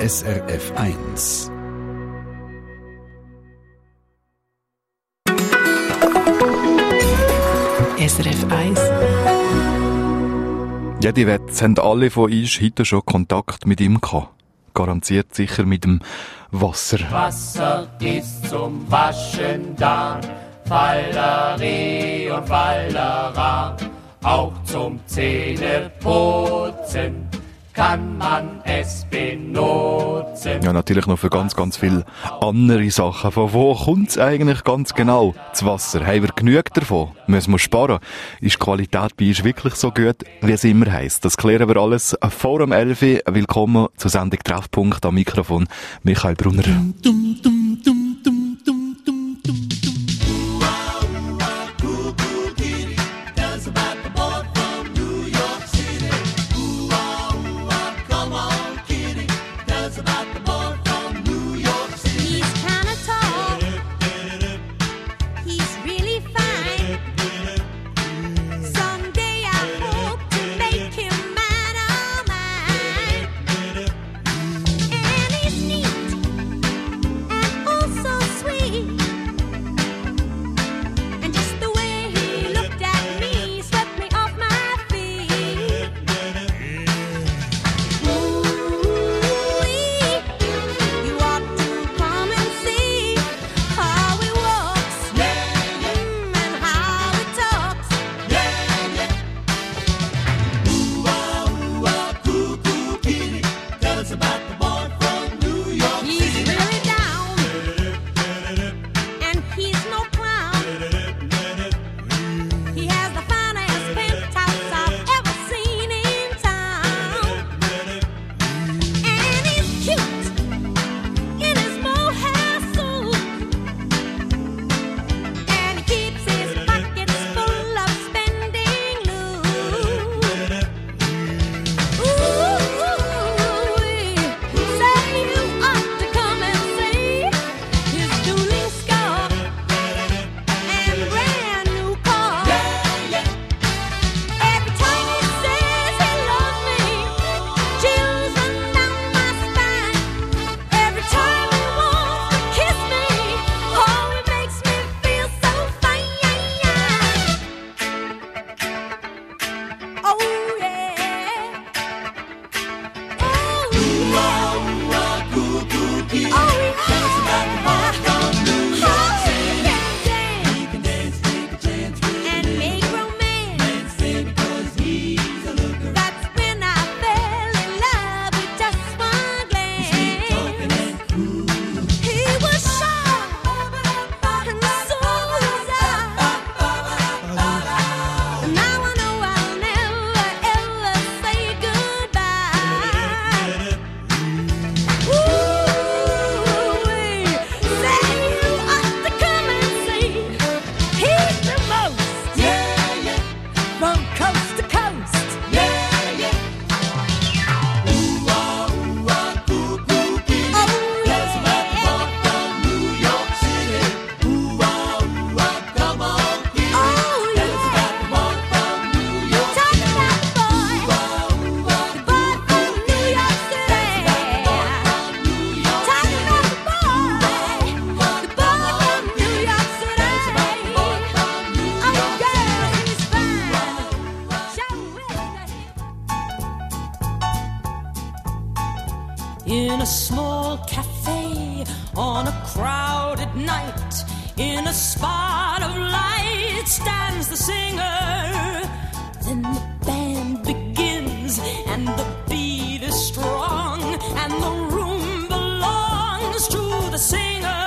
SRF 1. SRF 1. Ja, die Wette haben alle von uns heute schon Kontakt mit ihm gehabt. Garantiert sicher mit dem Wasser. Wasser ist zum Waschen da, Falleri und Fallera, auch zum Zähneputzen kann man es benutzen. Ja, natürlich noch für ganz, ganz viele andere Sachen. Von wo kommt es eigentlich ganz genau, das Wasser? Haben wir genug davon? Müssen wir sparen? Ist die Qualität bei uns wirklich so gut, wie es immer heisst? Das klären wir alles vor dem 11 Uhr. Willkommen zur Sendung Treffpunkt am Mikrofon. Michael Brunner. In a small cafe on a crowded night, in a spot of light stands the singer. Then the band begins and the beat is strong and the room belongs to the singer.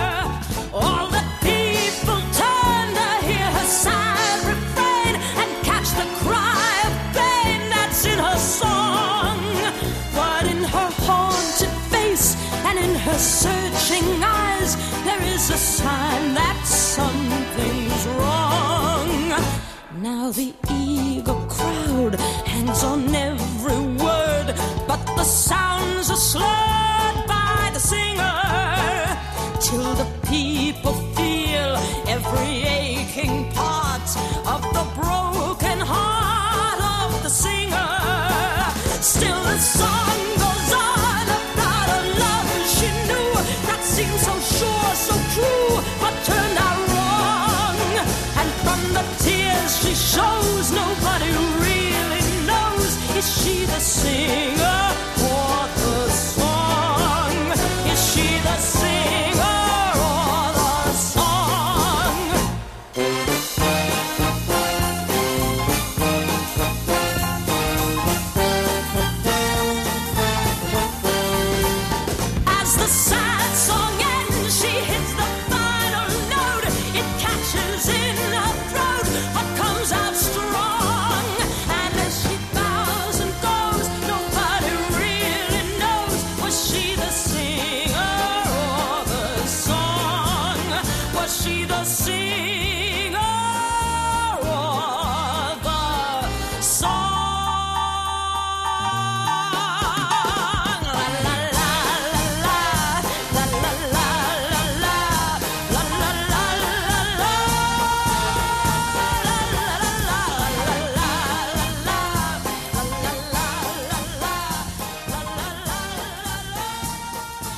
All the people turn to hear her sad refrain and catch the cry of pain that's in her song. But in her haunted face and in her searching eyes, there is a sign that something's wrong. Now the eager crowd hangs on every word, but the sounds are slurred by the singer, till the people feel every aching part of the broken heart of the singer. Still the song goes on about a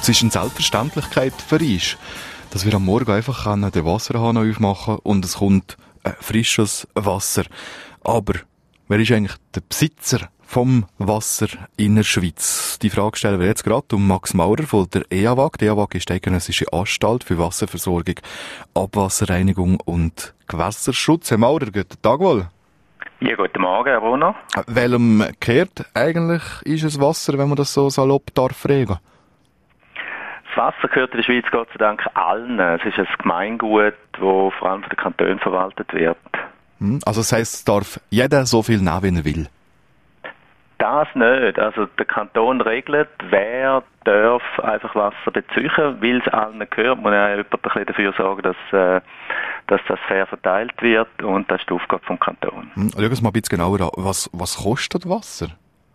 Es ist eine Selbstverständlichkeit für uns, dass wir am Morgen einfach den Wasserhahn aufmachen und es kommt frisches Wasser. Aber wer ist eigentlich der Besitzer vom Wasser in der Schweiz? Die Frage stellen wir jetzt gerade um Max Maurer von der EAWAG. Die EAWAG ist die Eidgenössische Anstalt für Wasserversorgung, Abwasserreinigung und Gewässerschutz. Herr Maurer, guten Tag wohl. Ja, guten Morgen, Herr Brunner. Welchem gehört eigentlich ist es Wasser, wenn man das so salopp darf fragen? Das Wasser gehört in der Schweiz Gott sei Dank allen. Es ist ein Gemeingut, das vor allem von den Kantonen verwaltet wird. Also das heisst, es darf jeder so viel nehmen, wie er will? Das nicht. Also der Kanton regelt, wer darf einfach Wasser beziehen, weil es allen gehört. Man muss ja jemand ein bisschen dafür sorgen, dass das fair verteilt wird, und das ist die Aufgabe vom Kanton. Schauen wir es mal ein bisschen genauer an. Was kostet Wasser?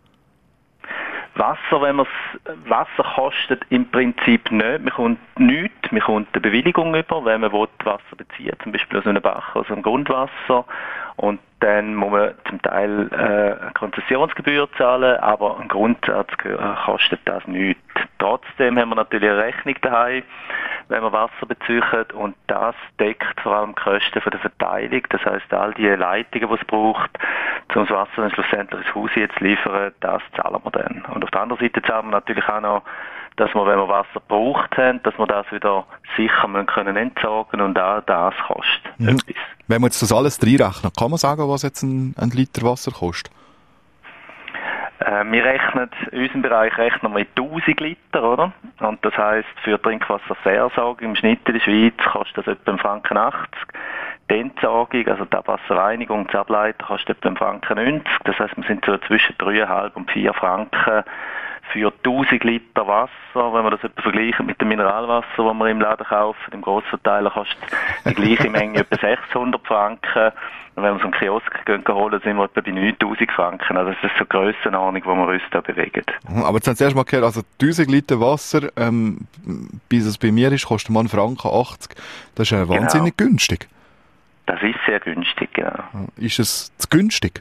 Wasser kostet im Prinzip nichts. Man kommt nichts. Man kommt eine Bewilligung über, wenn man Wasser bezieht, zum Beispiel aus einem Bach, aus einem Grundwasser. Und dann muss man zum Teil eine Konzessionsgebühr zahlen, aber im Grundsatz kostet das nichts. Trotzdem haben wir natürlich eine Rechnung daheim, wenn wir Wasser beziehen, und das deckt vor allem die Kosten von der Verteilung. Das heisst, all die Leitungen, die es braucht, um das Wasser dann schlussendlich ins Haus zu liefern, das zahlen wir dann. Und auf der anderen Seite zahlen wir natürlich auch noch, dass wir, wenn wir Wasser gebraucht haben, dass wir das wieder sicher können entsorgen, und auch das kostet etwas. Wenn wir jetzt das alles reinrechnen, kann man sagen, was jetzt ein Liter Wasser kostet? Wir rechnen, in unserem Bereich rechnen wir mit 1000 Liter, oder? Und das heisst, für Trinkwasserversorgung im Schnitt in der Schweiz kostet das etwa 1,80 Franken. Die Entsorgung, also die Abwasserreinigung, das Ableiten, kostet etwa 1,90 Franken. Das heisst, wir sind so zwischen 3,5 und 4 Franken für 1000 Liter Wasser. Wenn wir das etwa vergleichen mit dem Mineralwasser, das wir im Laden kaufen, im Grossverteiler, kostet die gleiche Menge etwa 600 Franken. Und wenn wir so einen Kiosk holen, sind wir etwa bei 9000 Franken. Also das ist so eine Grössenordnung, wo wir uns da bewegen. Aber jetzt haben Sie erst mal gehört, also 1000 Liter Wasser, bis es bei mir ist, kostet man 1,80 Franken. Das ist wahnsinnig günstig. Das ist sehr günstig, genau. Ist es zu günstig?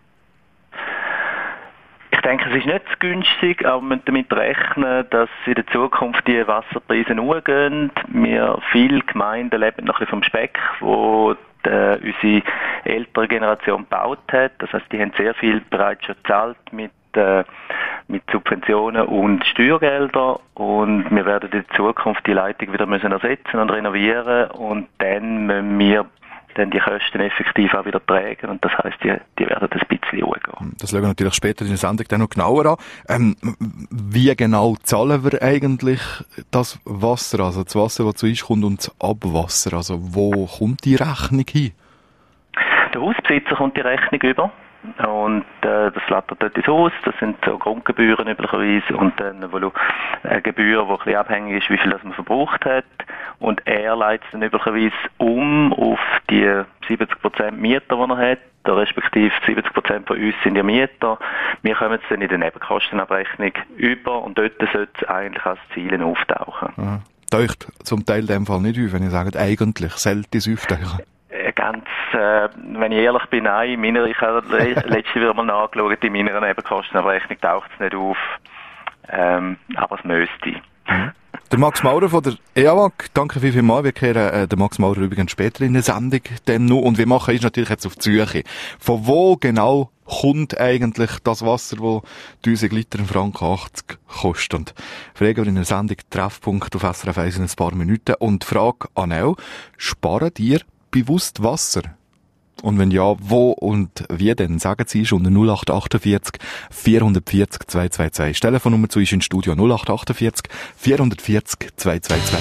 Ich denke, es ist nicht zu günstig, aber wir müssen damit rechnen, dass in der Zukunft die Wasserpreise hochgehen. Viele Gemeinden leben noch ein bisschen vom Speck, wo unsere ältere Generation gebaut hat. Das heisst, die haben sehr viel bereits schon gezahlt mit Subventionen und Steuergeldern, und wir werden in der Zukunft die Leitung wieder müssen ersetzen und renovieren, und dann müssen wir dann die Kosten effektiv auch wieder tragen, und das heisst, die werden ein bisschen hochgehen. Das schauen wir natürlich später in der Sendung dann noch genauer an. Wie genau zahlen wir eigentlich das Wasser, also das Wasser, das zu uns kommt, und das Abwasser? Also wo kommt die Rechnung hin? Der Hausbesitzer kommt die Rechnung über. Und das flattert dort ins Haus, das sind so Grundgebühren üblicherweise, und dann eine Gebühr, die ein bisschen abhängig ist, wie viel das man verbraucht hat, und er leitet es dann üblicherweise auf die 70% Mieter, die er hat, respektive 70% von uns sind ja Mieter. Wir kommen es dann in der Nebenkostenabrechnung über, und dort sollte es eigentlich als Ziel auftauchen. Aha. Taucht zum Teil in dem Fall nicht auf, wenn ihr sagt, eigentlich sollte es auftauchen. Wenn ich ehrlich bin, nein. Ich habe letztes wieder mal nachgeschaut, in meiner Nebenkostenabrechnung taucht es nicht auf. Aber es müsste. Der Max Maurer von der EAWAG, danke vielmals. Wir kehren den Max Maurer übrigens später in der Sendung dann noch. Und wir machen ist natürlich jetzt auf die Suche. Von wo genau kommt eigentlich das Wasser, das 1000 Liter 1,80 Franken kostet? Und fragen wir in der Sendung Treffpunkt auf SRF 1 in ein paar Minuten. Und Frage an auch, sparen ihr bewusst Wasser? Und wenn ja, wo und wie denn? Sagen Sie, ist unter 0848 440 222. Die Telefonnummer zu uns ins Studio 0848 440 222.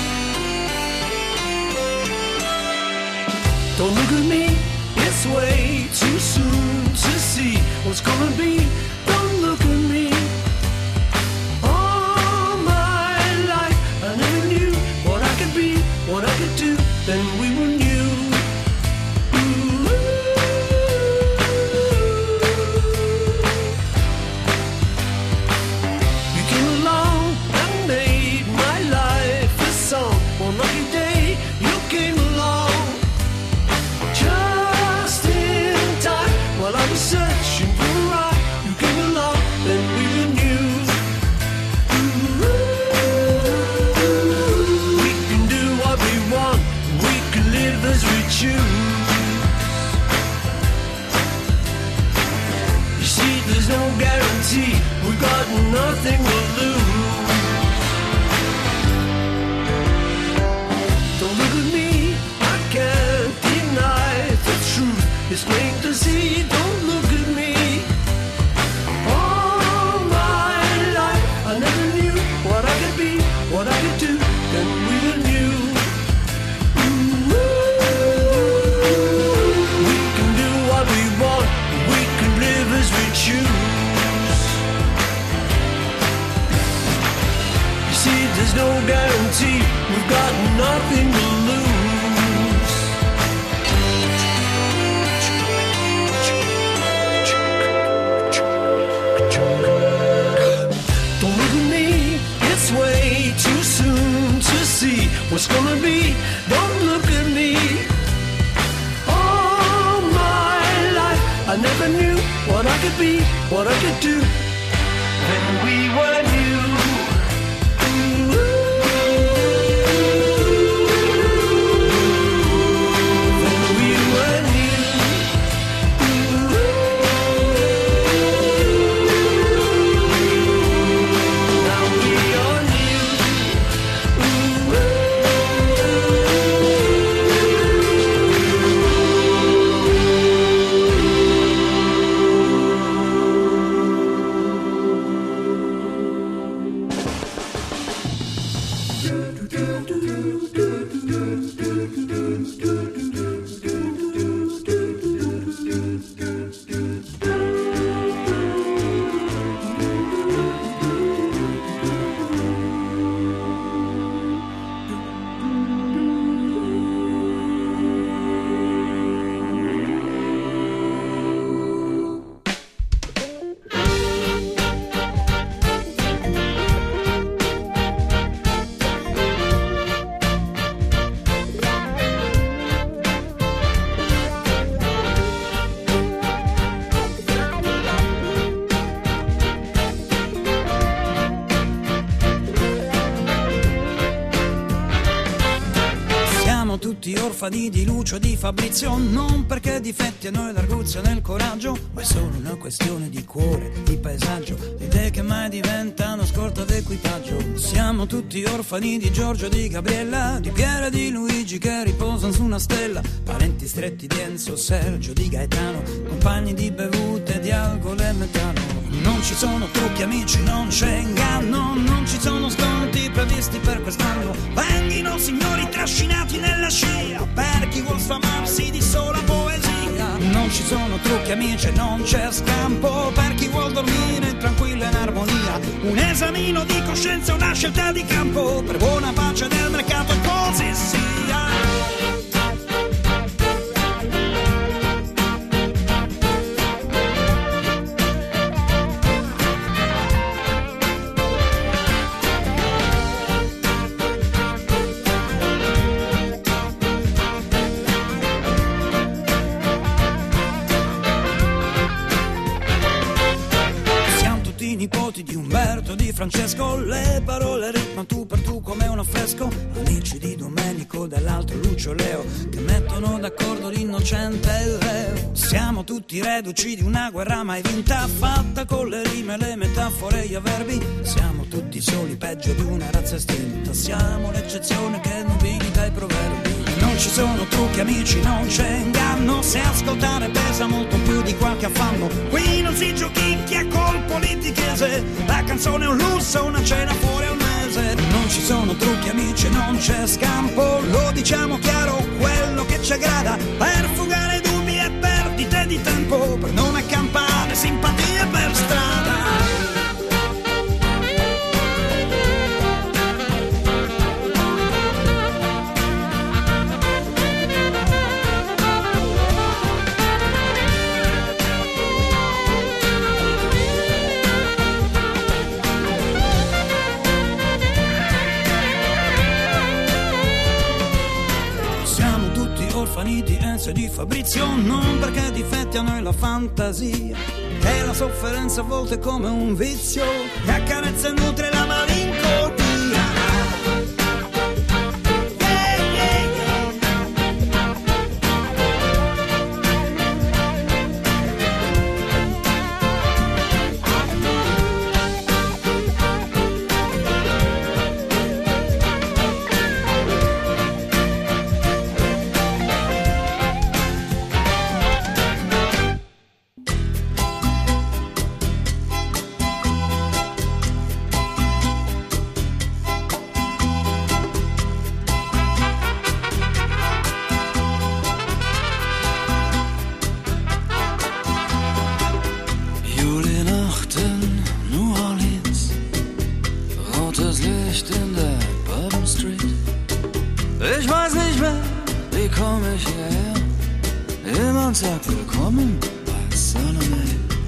Don't look at me, it's way too soon to see what's gonna be. Don't look at me. All my life I never knew what I could be, what I could do, then we were new. Searching for right, you came along. nothing to lose. Don't look at me, I can't deny the truth. It's plain to see, don't look at me. All my life I never knew what I could be, what I could do, then we were new. We can do what we want, we can live as we choose. You see, there's no guarantee, we've got nothing to lose. Don't look at me, it's way too soon to see what's gonna be. Don't look at me. All my life I never knew what I could be, what I could do when we were new. Di Lucio, di Fabrizio, non perché difetti a noi l'arguzia nel coraggio, ma è solo una questione di cuore, di paesaggio, di idee che mai diventano scorta d'equipaggio. Siamo tutti orfani di Giorgio, di Gabriella, di Piera e di Luigi che riposano su una stella, parenti stretti di Enzo, Sergio, di Gaetano, compagni di bevute, di alcol e metano. Non ci sono trucchi amici, non c'è inganno, non ci sono sconti previsti per quest'anno. Venghino signori trascinati nella scia per chi vuol sfamarsi di sola poesia. Non ci sono trucchi amici, non c'è scampo per chi vuol dormire tranquilla in armonia. Un esamino di coscienza, una scelta di campo per buona pace del mercato e così sia. Francesco, le parole ritmano tu per tu come un affresco. Amici di Domenico, dall'altro Lucio Leo, che mettono d'accordo l'innocente e il reo. Siamo tutti reduci di una guerra mai vinta, fatta con le rime, le metafore e gli avverbi. Siamo tutti soli, peggio di una razza estinta. Siamo l'eccezione che nobilita i proverbi. Non ci sono trucchi amici, non c'è inganno, se ascoltare pesa molto più di qualche affanno. Qui non si giochicchia col politichese, la canzone è un lusso, una cena fuori un mese. Non ci sono trucchi amici, non c'è scampo, lo diciamo chiaro, quello che ci aggrada, per fugare dubbi e perdite di tempo, per non accampare simpatie per strada. Di Enzo e di Fabrizio, non perché difetti a noi la fantasia, che la sofferenza a volte è come un vizio che accarezza e nutre la malinconia. nicht in der Bourbon Street. Ich weiß nicht mehr, wie komm ich hierher. Jemand sagt willkommen bei Salome.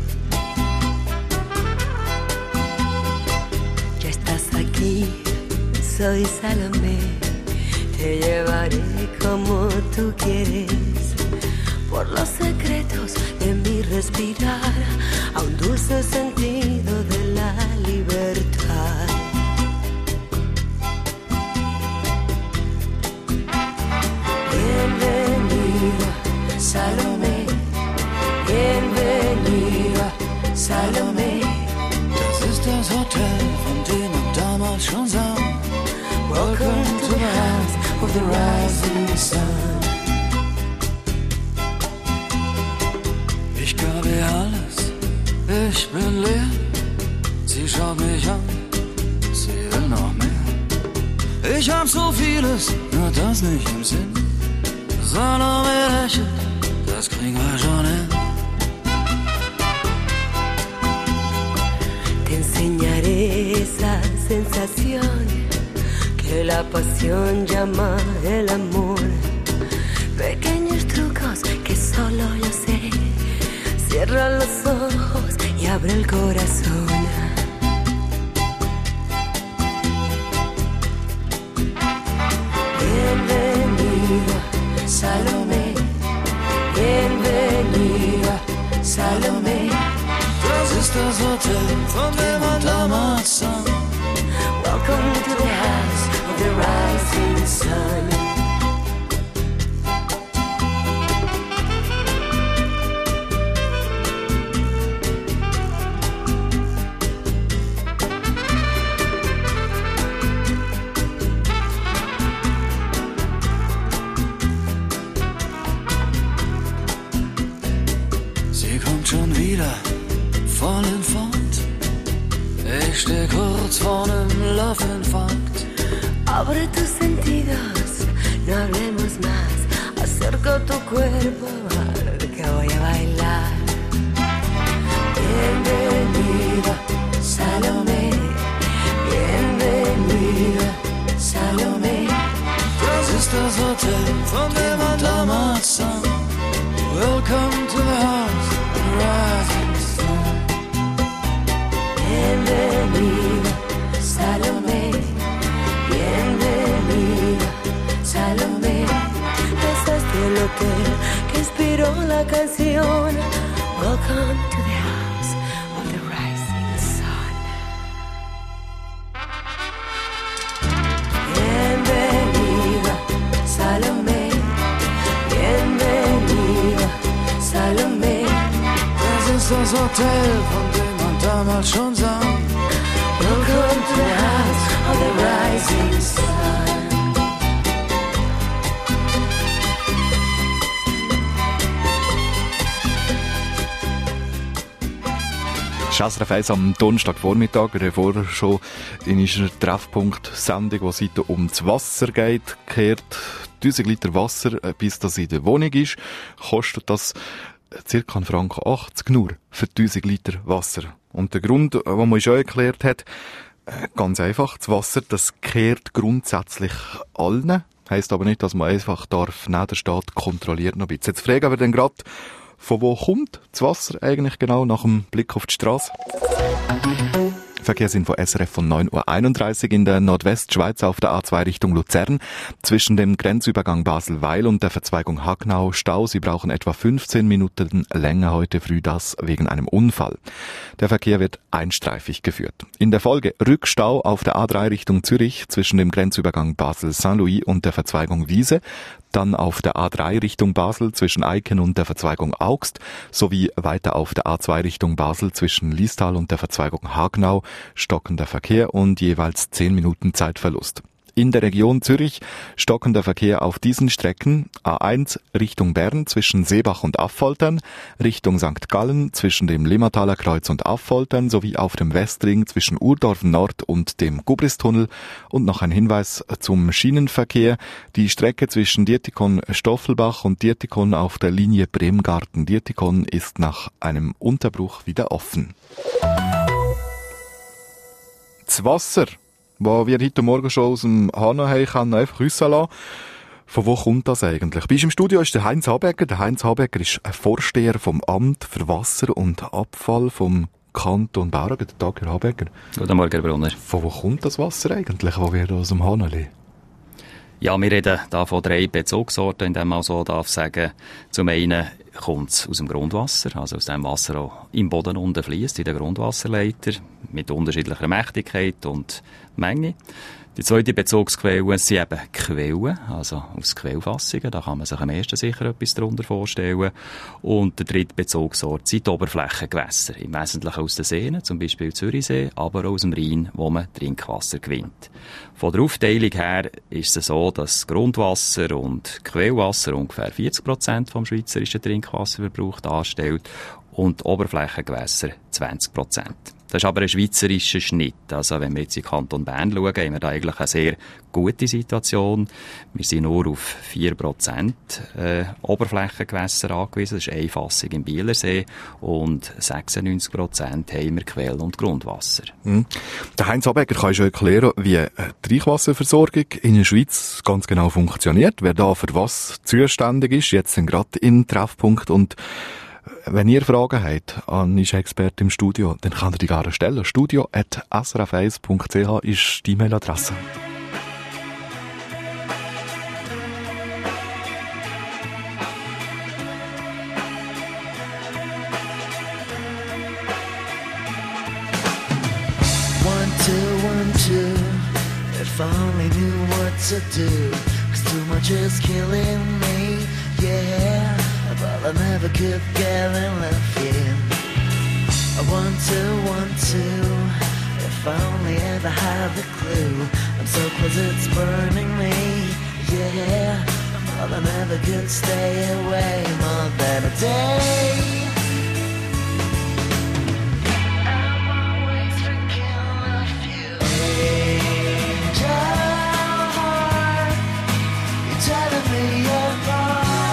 Ya estás aquí, soy Salomé. Te llevaré como tú quieres, por los secretos de mi respirar, a un dulce sentido de la libertad. Bienvenida, Salomé. Bienvenida, Salomé. Das ist das Hotel, von dem man damals schon sang. Welcome to the house of the rising sun. Ich gab ihr alles, ich bin leer. Sie schaut mich an, sie will noch mehr. Ich hab so vieles, nur das nicht im Sinn. Salome lächelt, das kriegen wir schon hin. Te enseñaré esa sensación que la pasión llama el amor. Pequeños trucos que solo yo sé. Cierra los ojos y abre el corazón. Bienvenida, Salomé. Bienvenida, Salomé. Das ist das Hotel, von dem man damals sang. Welcome to the house of the rising sun. Sie kommt schon wieder, voll in Fahrt. Ich steh kurz vor nem Love-Infarkt. Abre tus sentidos, no hablemos más. Acerco tu cuerpo, que voy a bailar. Bienvenida, Salomé. Bienvenida, Salomé. Das ist das Hotel, von dem man damals sang. Welcome to the house of the rising sun. Bienvenida, Salomé. Bienvenida, Salomé. Besaste el hotel que inspiró la canción. Welcome to the house of the rising sun. Bienvenida, Salomé. Bienvenida, Salomé. Das ist das Hotel, von dem man damals schon sang. Welcome to the house of the rising sun. SRF 1 am Donnerstagvormittag, davor schon in unserer Treffpunkt-Sendung, wo es heute um das Wasser geht, kehrt 1000 Liter Wasser, bis das in der Wohnung ist, kostet das ca. 1,80 Franken nur für 1000 Liter Wasser. Und der Grund, den man schon erklärt hat, ganz einfach, das Wasser, das kehrt grundsätzlich allen, heisst aber nicht, dass man einfach neben der Stadt kontrolliert noch ein bisschen. Jetzt fragen wir dann gerade, von wo kommt das Wasser eigentlich genau nach dem Blick auf die Straße? Verkehrsinfo SRF von 9.31 Uhr in der Nordwestschweiz auf der A2 Richtung Luzern. Zwischen dem Grenzübergang Basel-Weil und der Verzweigung Hagnau Stau. Sie brauchen etwa 15 Minuten länger heute früh, das wegen einem Unfall. Der Verkehr wird einstreifig geführt. In der Folge Rückstau auf der A3 Richtung Zürich zwischen dem Grenzübergang Basel-Saint-Louis und der Verzweigung Wiese. Dann auf der A3 Richtung Basel zwischen Eiken und der Verzweigung Augst, sowie weiter auf der A2 Richtung Basel zwischen Liestal und der Verzweigung Hagnau, stockender Verkehr und jeweils 10 Minuten Zeitverlust. In der Region Zürich stockender Verkehr auf diesen Strecken: A1 Richtung Bern zwischen Seebach und Affoltern, Richtung St. Gallen zwischen dem Limmataler Kreuz und Affoltern sowie auf dem Westring zwischen Urdorf Nord und dem Gubristunnel. Und noch ein Hinweis zum Schienenverkehr: Die Strecke zwischen Dietikon-Stoffelbach und Dietikon auf der Linie Bremgarten-Dietikon ist nach einem Unterbruch wieder offen. Das Wasser wo wir heute Morgen schon aus dem Hahn haben einfach rauslassen. Von wo kommt das eigentlich? Bei uns im Studio ist der Heinz Habegger. Der Heinz Habegger ist ein Vorsteher vom Amt für Wasser und Abfall vom Kanton Bern. Guten Tag, Herr Habegger. Guten Morgen, Herr Brunner. Von wo kommt das Wasser eigentlich, das wir aus dem Hahn nehmen? Ja, wir reden hier von 3 Bezugsorten, in dem man so darf sagen. Zum einen kommt es aus dem Grundwasser, also aus dem Wasser, das im Boden unten fließt, in den Grundwasserleiter, mit unterschiedlicher Mächtigkeit und Menge. Die zweite Bezugsquelle sind eben Quellen, also aus Quellfassungen. Da kann man sich am ehesten sicher etwas darunter vorstellen. Und der dritte Bezugsort sind die Oberflächengewässer. Im Wesentlichen aus den Seen, zum Beispiel Zürichsee, aber auch aus dem Rhein, wo man Trinkwasser gewinnt. Von der Aufteilung her ist es so, dass Grundwasser und Quellwasser ungefähr 40% vom schweizerischen Trinkwasserverbrauch darstellt und Oberflächengewässer 20%. Das ist aber ein schweizerischer Schnitt. Also wenn wir jetzt in den Kanton Bern schauen, haben wir da eigentlich eine sehr gute Situation. Wir sind nur auf 4% Oberflächengewässer angewiesen. Das ist Einfassung im Bielersee. Und 96% haben wir Quell- und Grundwasser. Der Heinz Habegger kann schon erklären, wie die Trinkwasserversorgung in der Schweiz ganz genau funktioniert. Wer da für was zuständig ist, jetzt sind gerade im Treffpunkt. Und wenn ihr Fragen habt an unseren Experten im Studio, dann könnt ihr die gerne stellen. studio@srf1.ch ist die E-Mail-Adresse. One, two, if I only knew what to do, 'cause too much is killing me, yeah. But I never could get enough, yeah. One, two, if I only ever had the clue. I'm so close it's burning me, yeah. But I never could stay away more than a day. I'm always thinking of you. Angel heart, you're telling me apart.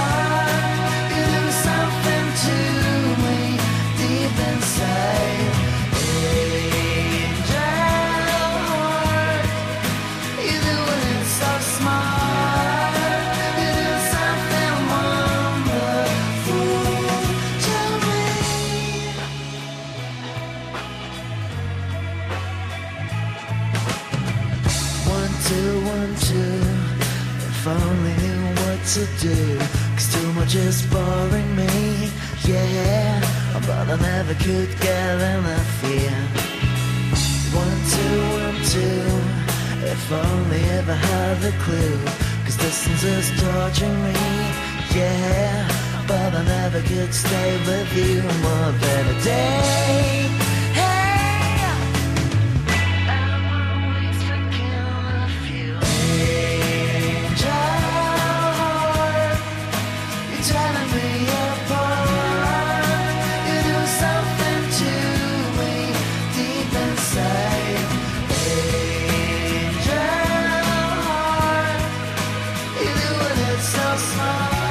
If I only knew what to do, 'cause too much is bothering me, yeah. But I never could get enough, yeah. One, two, if I only ever had the clue, 'cause distance is torturing me, yeah. But I never could stay with you more than a day.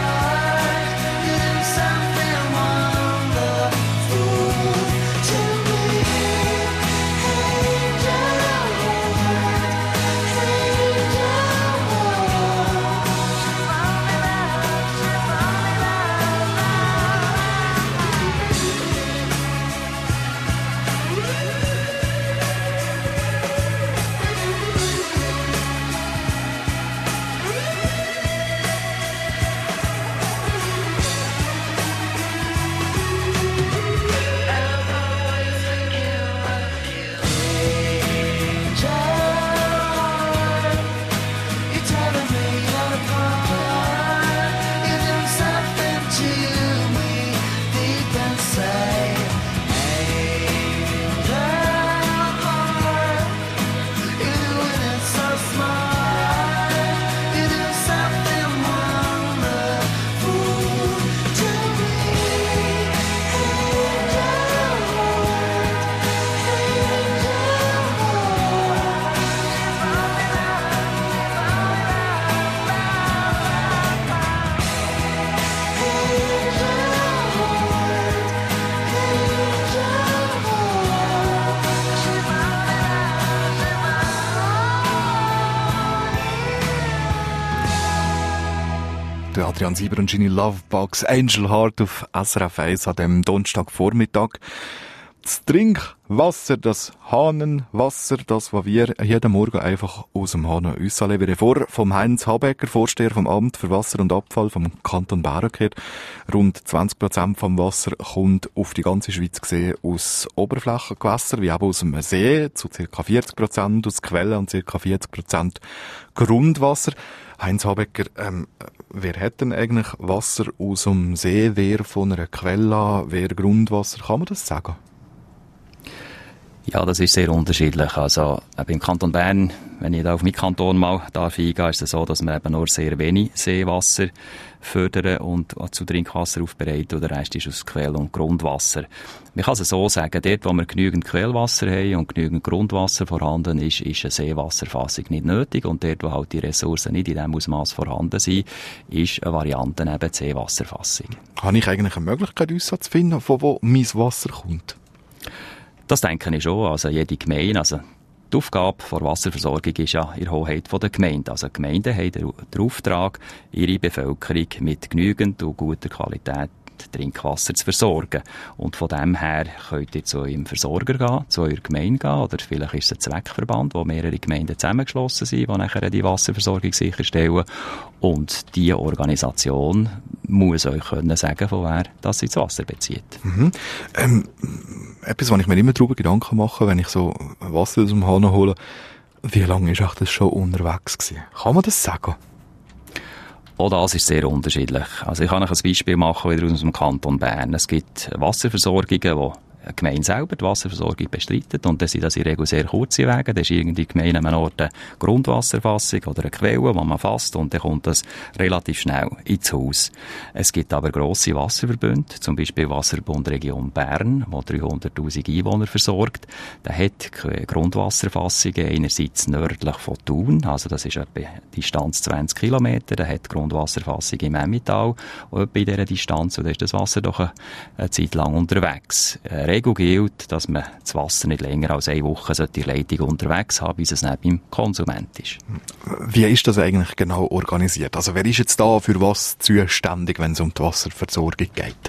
To Der Adrian Sieber und Ginny Lovebox, Angel Heart auf SRF 1 an dem Donnerstagvormittag. Das Trinkwasser, das Hahnenwasser, das, was wir jeden Morgen einfach aus dem Hahn uns liefern. Vor vom Heinz Habecker, Vorsteher vom Amt für Wasser und Abfall vom Kanton Bern gehört. Rund 20% vom Wasser kommt auf die ganze Schweiz gesehen aus Oberflächengewässern, wie eben aus dem See, zu ca. 40% aus Quellen und ca. 40% Grundwasser. Heinz Habecker, wer hat denn eigentlich Wasser aus dem See, wer von einer Quelle, wer Grundwasser? Kann man das sagen? Ja, das ist sehr unterschiedlich. Also, im Kanton Bern, wenn ich da auf meinen Kanton mal eingehen, ist es so, dass wir eben nur sehr wenig Seewasser fördern und zu Trinkwasser aufbereiten. Und der Rest ist aus Quell- und Grundwasser. Man kann es so sagen, dort, wo wir genügend Quellwasser haben und genügend Grundwasser vorhanden ist, ist eine Seewasserfassung nicht nötig. Und dort, wo halt die Ressourcen nicht in diesem Ausmaß vorhanden sind, ist eine Variante eben die Seewasserfassung. Habe ich eigentlich eine Möglichkeit, uns zu finden, von wo mein Wasser kommt? Das denke ich schon. Also jede Gemeinde, also die Aufgabe der Wasserversorgung ist ja in der Hoheit der Gemeinde. Also die Gemeinden haben den Auftrag, ihre Bevölkerung mit genügend und guter Qualität Trinkwasser zu versorgen. Und von dem her könnt ihr zu eurem Versorger gehen, zu eurer Gemeinde gehen, oder vielleicht ist es ein Zweckverband, wo mehrere Gemeinden zusammengeschlossen sind, die nachher die Wasserversorgung sicherstellen. Und diese Organisation muss euch können sagen, von wer das sie das Wasser bezieht. Mhm. Etwas, was ich mir immer darüber Gedanken mache, wenn ich so Wasser aus dem Hahn hole, wie lange ist das schon unterwegs gewesen? Kann man das sagen? Auch das ist sehr unterschiedlich. Also ich kann euch ein Beispiel machen wieder aus dem Kanton Bern. Es gibt Wasserversorgungen, die die Gemeinde selber die Wasserversorgung bestreitet, und das sind das in der Regel sehr kurze Wege. Da ist irgendwie die Gemeinde an einem Ort eine Grundwasserfassung oder eine Quelle, die man fasst, und dann kommt das relativ schnell ins Haus. Es gibt aber grosse Wasserverbünde, zum Beispiel Wasserbund Region Bern, der 300'000 Einwohner versorgt. Der hat Grundwasserfassungen einerseits nördlich von Thun, also das ist etwa Distanz 20 Kilometer. Der hat Grundwasserfassung im Emmental, und etwa in dieser Distanz, und da ist das Wasser doch eine Zeit lang unterwegs. Regel gilt, dass man das Wasser nicht länger als eine Woche die Leitung unterwegs haben, bis es nicht beim Konsument ist. Wie ist das eigentlich genau organisiert? Also wer ist jetzt da für was zuständig, wenn es um die Wasserversorgung geht?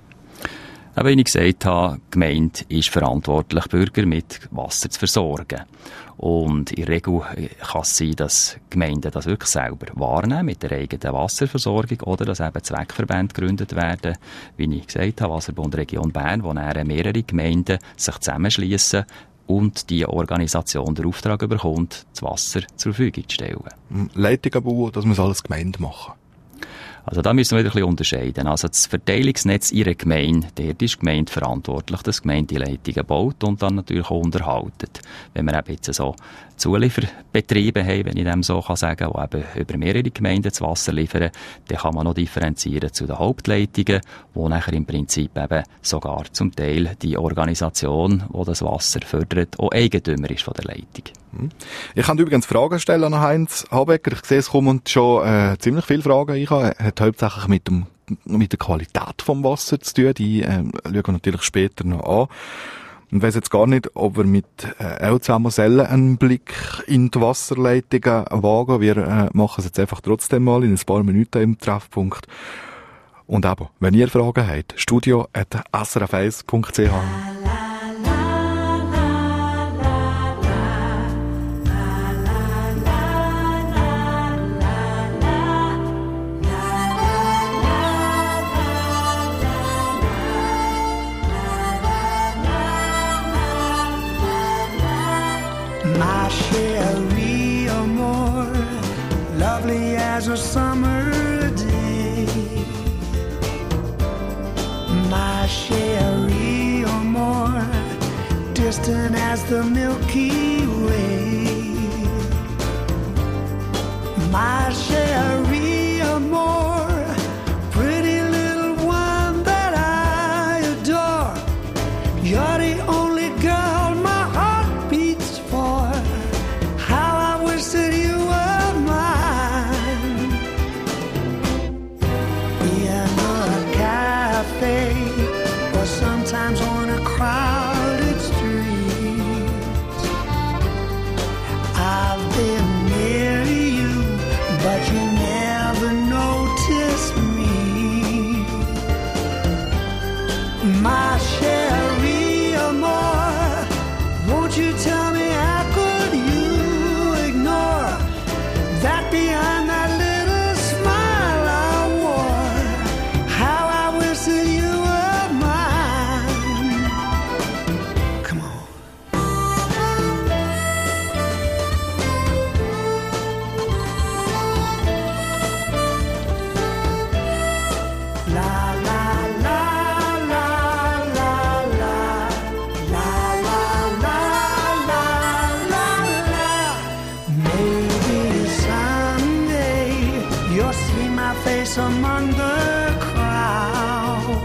Aber wie ich gesagt habe, die Gemeinde ist verantwortlich, Bürger mit Wasser zu versorgen. Und in der Regel kann es sein, dass Gemeinden das wirklich selber wahrnehmen mit der eigenen Wasserversorgung, oder dass eben Zweckverbände gegründet werden, wie ich gesagt habe, Wasserbund Region Bern, wo dann mehrere Gemeinden sich zusammenschliessen und die Organisation den Auftrag bekommt, das Wasser zur Verfügung zu stellen. Leitungen bauen, das muss alles Gemeinde machen. Also da müssen wir wieder ein bisschen unterscheiden. Also das Verteilungsnetz ihrer Gemeinde, dort ist die Gemeinde verantwortlich, dass die Gemeinde die Leitungen baut und dann natürlich auch unterhaltet. Wenn wir eben jetzt so Zulieferbetriebe haben, wenn ich dem so sagen kann, die eben über mehrere Gemeinden das Wasser liefern, dann kann man noch differenzieren zu den Hauptleitungen, wo nachher im Prinzip eben sogar zum Teil die Organisation, die das Wasser fördert, auch Eigentümer ist von der Leitung. Ich kann übrigens Fragen stellen an Heinz Habecker. Ich sehe, es kommen schon ziemlich viele Fragen rein. Er hat hauptsächlich mit der Qualität vom Wasser zu tun. Die schauen wir natürlich später noch an. Und weiss jetzt gar nicht, ob wir mit LC Moselle einen Blick in die Wasserleitungen wagen. Wir machen es jetzt einfach trotzdem mal in ein paar Minuten im Treffpunkt. Und eben, wenn ihr Fragen habt, studio@srf1.ch. My Cherie Amour, lovely as a summer day. My Cherie Amour, distant as the Milky Way. My Cherie Amour, pretty little one that I adore. You're the only girl my heart beats for. How I wish that you were mine. In a cafe, or sometimes on a crowded street. place among the crowd.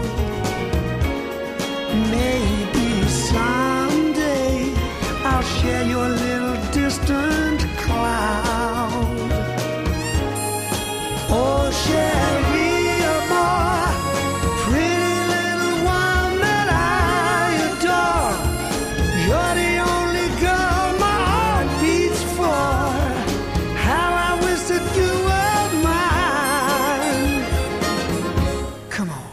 Maybe someday I'll share your little distant cloud. Oh, share me a more pretty little one that I adore. You're the only girl my heart beats for. How I wish that you were mine. Come on.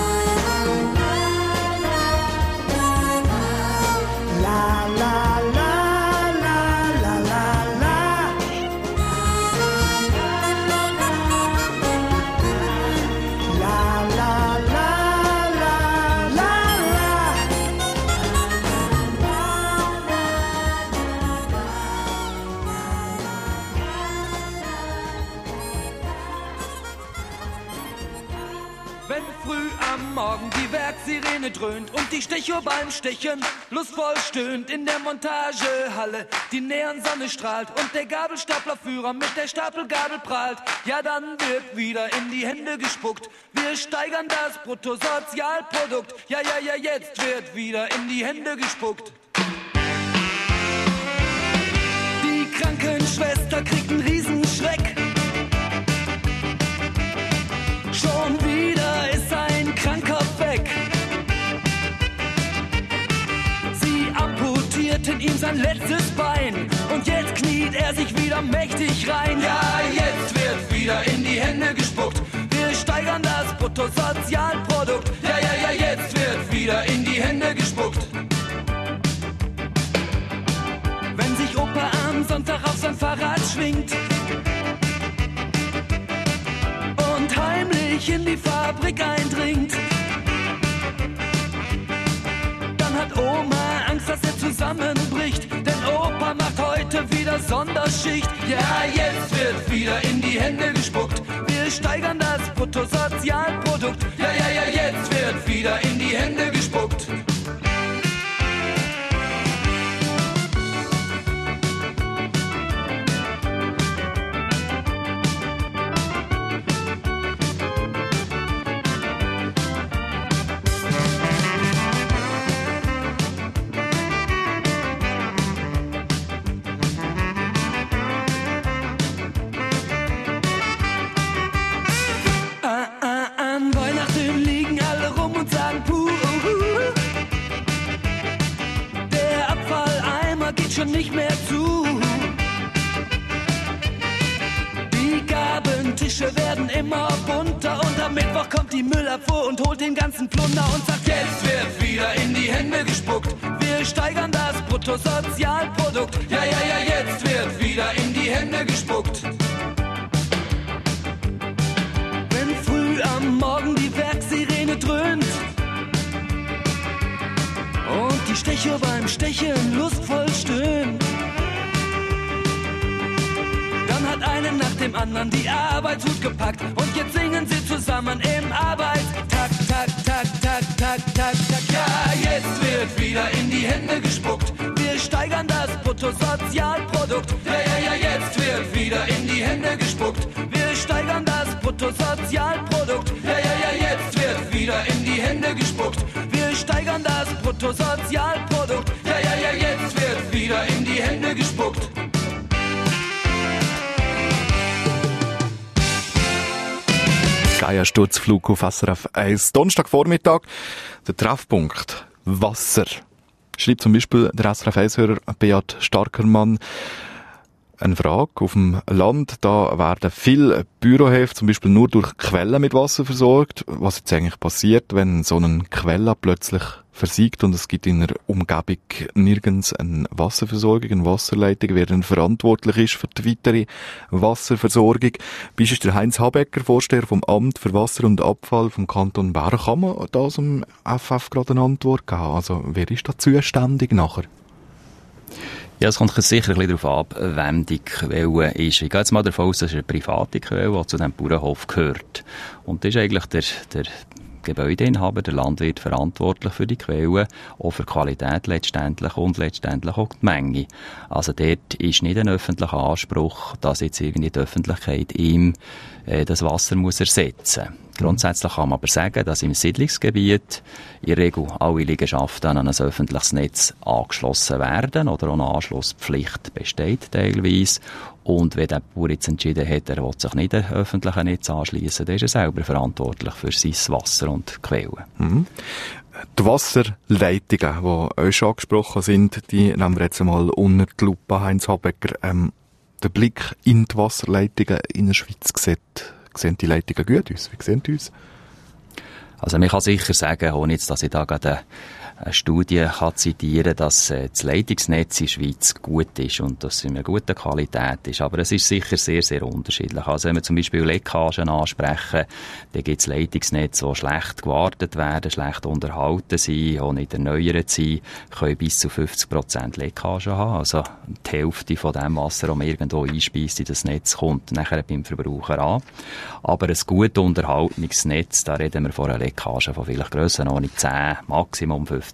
La la la la la la la. La la la la la la. Wenn früh am Morgen die Werksirene dröhnt und die Stechuhr beim Stechen lustvoll stöhnt in der Montagehalle, die Neonsonne strahlt und der Gabelstaplerführer mit der Stapelgabel prahlt, ja dann wird wieder in die Hände gespuckt. Wir steigern das Bruttosozialprodukt, ja, jetzt wird wieder in die Hände gespuckt. Die Krankenschwester kriegt einen Riesenschreck. Schon wieder ist ein Kranker weg. Sie amputierten ihm sein letztes Bein und jetzt kniet er sich wieder mächtig rein. Ja, jetzt wird wieder in die Hände gespuckt. Wir steigern das Bruttosozialprodukt. Ja, jetzt wird wieder in die Hände gespuckt. Wenn sich Opa am Sonntag auf sein Fahrrad schwingt und heimlich in die Fabrik eindringt, dann hat Oma Angst, dass er zusammenbricht, denn Opa macht heute wieder Sonderschicht. Ja, jetzt wird wieder in die Hände gespuckt. Wir steigern das Bruttosozialprodukt. Ja, jetzt wird wieder in die Hände gespuckt. An Weihnachten liegen alle rum und sagen puh. Der Abfalleimer geht schon nicht mehr zu. Die Gabentische werden immer bunter und am Mittwoch kommt die Müllabfuhr und holt den ganzen Plunder und sagt, jetzt wird wieder in die Hände gespuckt. Wir steigern das Bruttosozialprodukt. Ja, jetzt wird wieder in die Hände gespuckt. Wenn früh am Morgen die Werksirene dröhnt und die Stechuhr beim Stechen lustvoll stöhnt, dann hat einen nach dem anderen die Arbeitshut gepackt und jetzt singen sie zusammen im Arbeitstakt, tak, tak, tak, tak, tak, tak. Ja, jetzt wird wieder in die Hände gespuckt. Wir steigern das Bruttosozialprodukt. Ja, jetzt wird wieder in die Hände gespuckt. Wir steigern das Bruttosozialprodukt. Ja, jetzt wird wieder in die Hände gespuckt. Wir steigern das Bruttosozialprodukt. Ja, jetzt wird wieder in die Hände gespuckt. Geiersturzflug auf SRF 1. Donnerstagvormittag, der Treffpunkt Wasser. Schreibt zum Beispiel der SRF 1-Hörer Beat Starkermann eine Frage. Auf dem Land, da werden viele Bürohöfe zum Beispiel nur durch Quellen mit Wasser versorgt. Was jetzt eigentlich passiert, wenn so eine Quelle plötzlich versiegt und es gibt in der Umgebung nirgends eine Wasserversorgung, eine Wasserleitung, wer dann verantwortlich ist für die weitere Wasserversorgung. Bist du der Heinz Habecker, Vorsteher vom Amt für Wasser und Abfall vom Kanton Bern. Kann man da aus dem FF gerade eine Antwort geben? Also wer ist da zuständig nachher? Ja, es kommt sicher ein bisschen darauf ab, wem die Quelle ist. Ich gehe jetzt mal davon aus, dass es eine private Quelle, die zu diesem Bauernhof gehört. Und das ist eigentlich der Gebäudeinhaber, der Landwirt, verantwortlich für die Quellen, auch für die Qualität letztendlich und letztendlich auch die Menge. Also dort ist nicht ein öffentlicher Anspruch, dass jetzt irgendwie die Öffentlichkeit ihm das Wasser muss ersetzen. Grundsätzlich kann man aber sagen, dass im Siedlungsgebiet in der Regel alle Liegenschaften an ein öffentliches Netz angeschlossen werden oder auch eine Anschlusspflicht besteht teilweise. Und wenn der Bauer jetzt entschieden hat, er will sich nicht an öffentlichen Netz anschliessen, dann ist er selber verantwortlich für sein Wasser und die Quellen. Mhm. Die Wasserleitungen, die euch schon angesprochen sind, die nehmen wir jetzt einmal unter die Lupe. Heinz Habegger, der Blick in die Wasserleitungen in der Schweiz sehen die Leitungen gut aus? Wie sehen die aus? Also man kann sicher sagen, ohne jetzt, dass ich da gerade eine Studie kann zitieren, dass das Leitungsnetz in der Schweiz gut ist und dass es in einer guten Qualität ist. Aber es ist sicher sehr, sehr unterschiedlich. Also wenn wir zum Beispiel Leckagen ansprechen, dann gibt es Leitungsnetze, die schlecht gewartet werden, schlecht unterhalten sind, auch nicht erneuert sind, können bis zu 50% Leckagen haben. Also die Hälfte von dem Wasser, das man irgendwo einspeist in das Netz, kommt nachher beim Verbraucher an. Aber ein gut unterhaltenes Netz, da reden wir von einer Leckage von vielleicht Grössenordnung 10, Maximum 15%.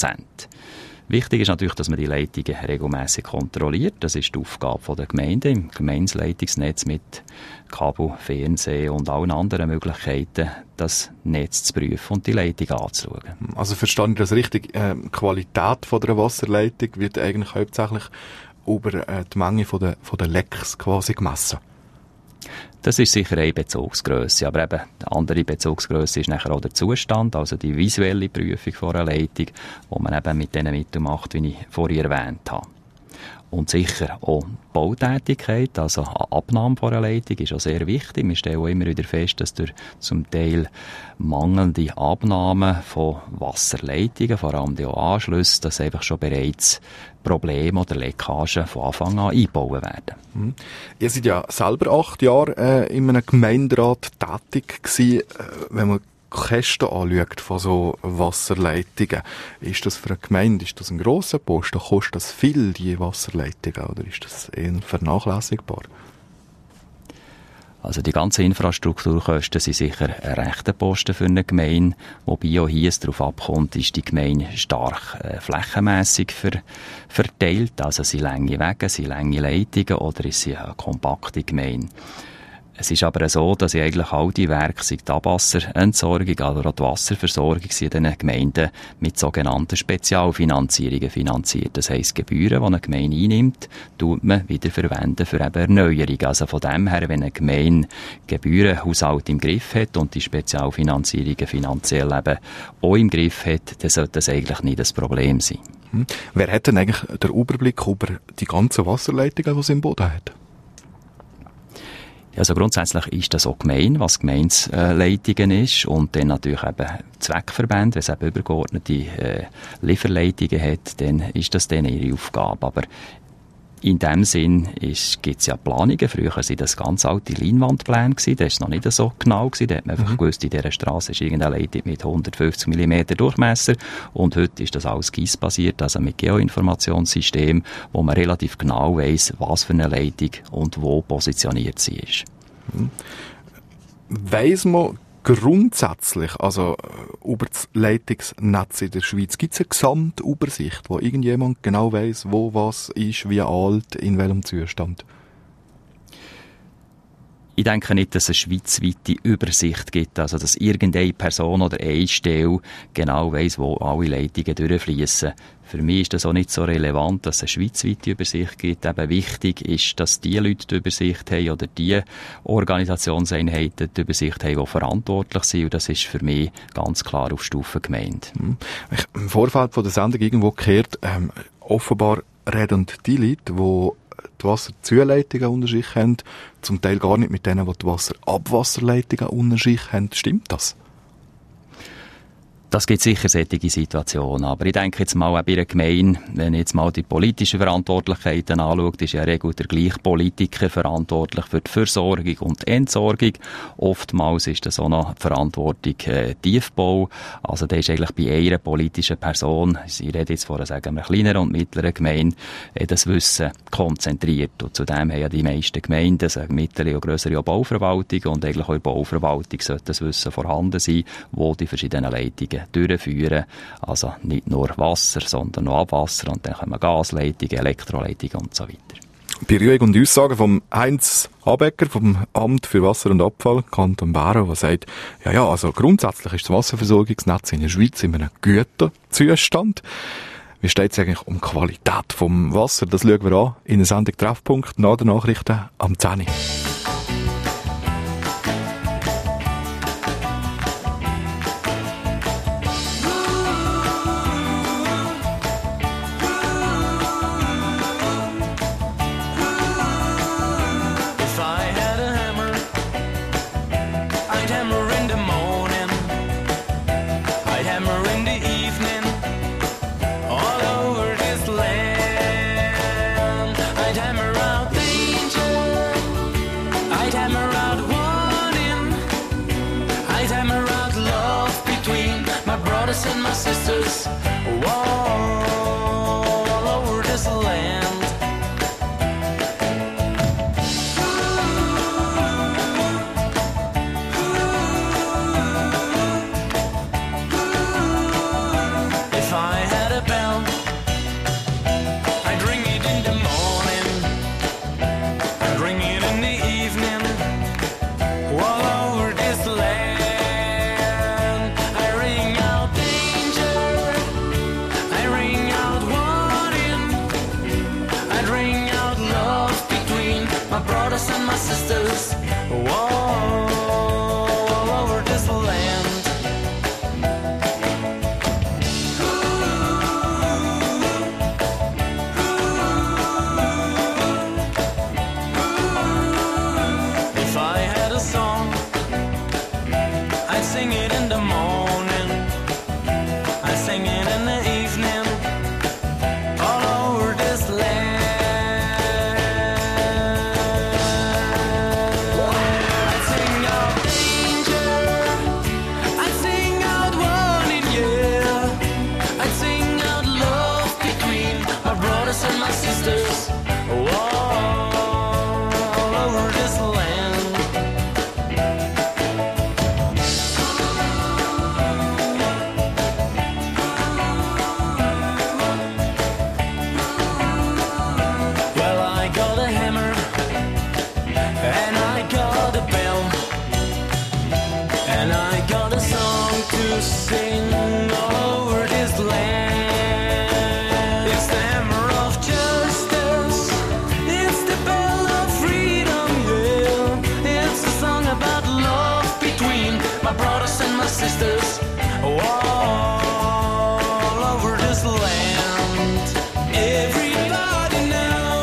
Wichtig ist natürlich, dass man die Leitungen regelmässig kontrolliert. Das ist die Aufgabe der Gemeinde im Gemeindeleitungsnetz mit Kabel, Fernsehen und allen anderen Möglichkeiten, das Netz zu prüfen und die Leitung anzuschauen. Also verstehe ich das richtig? Die Qualität von der Wasserleitung wird eigentlich hauptsächlich über die Menge von der Lecks quasi gemessen? Das ist sicher eine Bezugsgrösse, aber eben eine andere Bezugsgrösse ist nachher auch der Zustand, also die visuelle Prüfung von einer Leitung, die man eben mit den Mitteln macht, wie ich vorhin erwähnt habe. Und sicher auch die Bautätigkeit, also eine Abnahme von einer Leitung ist auch sehr wichtig. Wir stellen auch immer wieder fest, dass durch zum Teil mangelnde Abnahmen von Wasserleitungen, vor allem die Anschlüsse, dass einfach schon bereits Probleme oder Leckagen von Anfang an eingebaut werden. Ihr seid ja selber 8 Jahre in einem Gemeinderat tätig gewesen. Wenn man Kästen anschaut von so Wasserleitungen, ist das für eine Gemeinde, ist das ein grosser Posten? Kostet das viel, die Wasserleitungen, oder ist das eher vernachlässigbar? Also die ganzen Infrastrukturkosten sind sicher ein rechter Posten für eine Gemeinde, wobei auch hier es darauf abkommt, ist die Gemeinde stark flächenmässig verteilt, also sind lange Wege, sind lange Leitungen oder ist sie eine kompakte Gemeinde. Es ist aber so, dass eigentlich all die Werke, sei die Abwasserentsorgung oder auch die Wasserversorgung in diesen Gemeinden mit sogenannten Spezialfinanzierungen finanziert. Das heisst, Gebühren, die eine Gemeinde einnimmt, tut man wieder verwenden für eben Erneuerung. Also von dem her, wenn eine Gemeinde Gebührenhaushalt im Griff hat und die Spezialfinanzierungen finanziell eben auch im Griff hat, dann sollte das eigentlich nicht das Problem sein. Wer hat denn eigentlich den Überblick über die ganzen Wasserleitungen, die es im Boden hat? Also grundsätzlich ist das auch Gemeinde, was Gemeindeleitungen ist und dann natürlich eben Zweckverbände, wenn es eben übergeordnete Lieferleitungen hat, dann ist das dann ihre Aufgabe. Aber in dem Sinn gibt es ja Planungen. Früher waren das ganz alte Leinwandpläne gewesen. Das ist noch nicht so genau gewesen. Da hat man einfach gewusst, in dieser Straße ist irgendeine Leitung mit 150 mm Durchmesser. Und heute ist das alles giessbasiert, also mit Geoinformationssystem, wo man relativ genau weiss, was für eine Leitung und wo positioniert sie ist. Weiss man grundsätzlich, also über das Leitungsnetz in der Schweiz, gibt es eine Gesamtübersicht, wo irgendjemand genau weiss, wo was ist, wie alt, in welchem Zustand? Ich denke nicht, dass es eine schweizweite Übersicht gibt, also dass irgendeine Person oder eine Stelle genau weiss, wo alle Leitungen durchfließen. Für mich ist das auch nicht so relevant, dass es eine schweizweite Übersicht gibt. Eben wichtig ist, dass die Leute die Übersicht haben oder die Organisationseinheiten die Übersicht haben, die verantwortlich sind. Und das ist für mich ganz klar auf Stufe Gemeinde. Ich habe im Vorfeld von der Sendung irgendwo gehört, offenbar reden die Leute, die die Wasserzuleitungen unter sich haben, zum Teil gar nicht mit denen, die die Wasserabwasserleitungen unter sich haben. Stimmt das? Das gibt sicher solche Situationen. Aber ich denke jetzt mal, auch bei einer Gemeinde, wenn ich jetzt mal die politischen Verantwortlichkeiten anschaue, ist ja regel der gleiche Politiker verantwortlich für die Versorgung und die Entsorgung. Oftmals ist das auch noch die Verantwortung Tiefbau. Also da ist eigentlich bei einer politischen Person, ich rede jetzt von einer kleineren und mittleren Gemeinde, das Wissen konzentriert. Und zudem haben ja die meisten Gemeinden eine mittlere und grössere Bauverwaltung, und eigentlich auch in der Bauverwaltung sollte das Wissen vorhanden sein, wo die verschiedenen Leitungen durchführen. Also nicht nur Wasser, sondern auch Abwasser, und dann kommen Gasleitungen, Elektroleitungen und so weiter. Berührung und Aussagen vom Heinz Habecker vom Amt für Wasser und Abfall, Kanton Bern, der sagt, also grundsätzlich ist das Wasserversorgungsnetz in der Schweiz in einem guten Zustand. Wie steht es eigentlich um die Qualität vom Wasser? Das schauen wir an in der Sendung Treffpunkt nach den Nachrichten am 10 Uhr. And my sisters, all over this land. If I had a bell, I'd ring it in the morning, I'd ring it in the evening, all over this land. Brothers and my sisters, all over this land. If I had a song, I'd sing it in the morning, I'd sing it in the evening, all over this land. Sing over this land. It's the hammer of justice, it's the bell of freedom, yeah. It's a song about love between my brothers and my sisters, all over this land. Everybody now,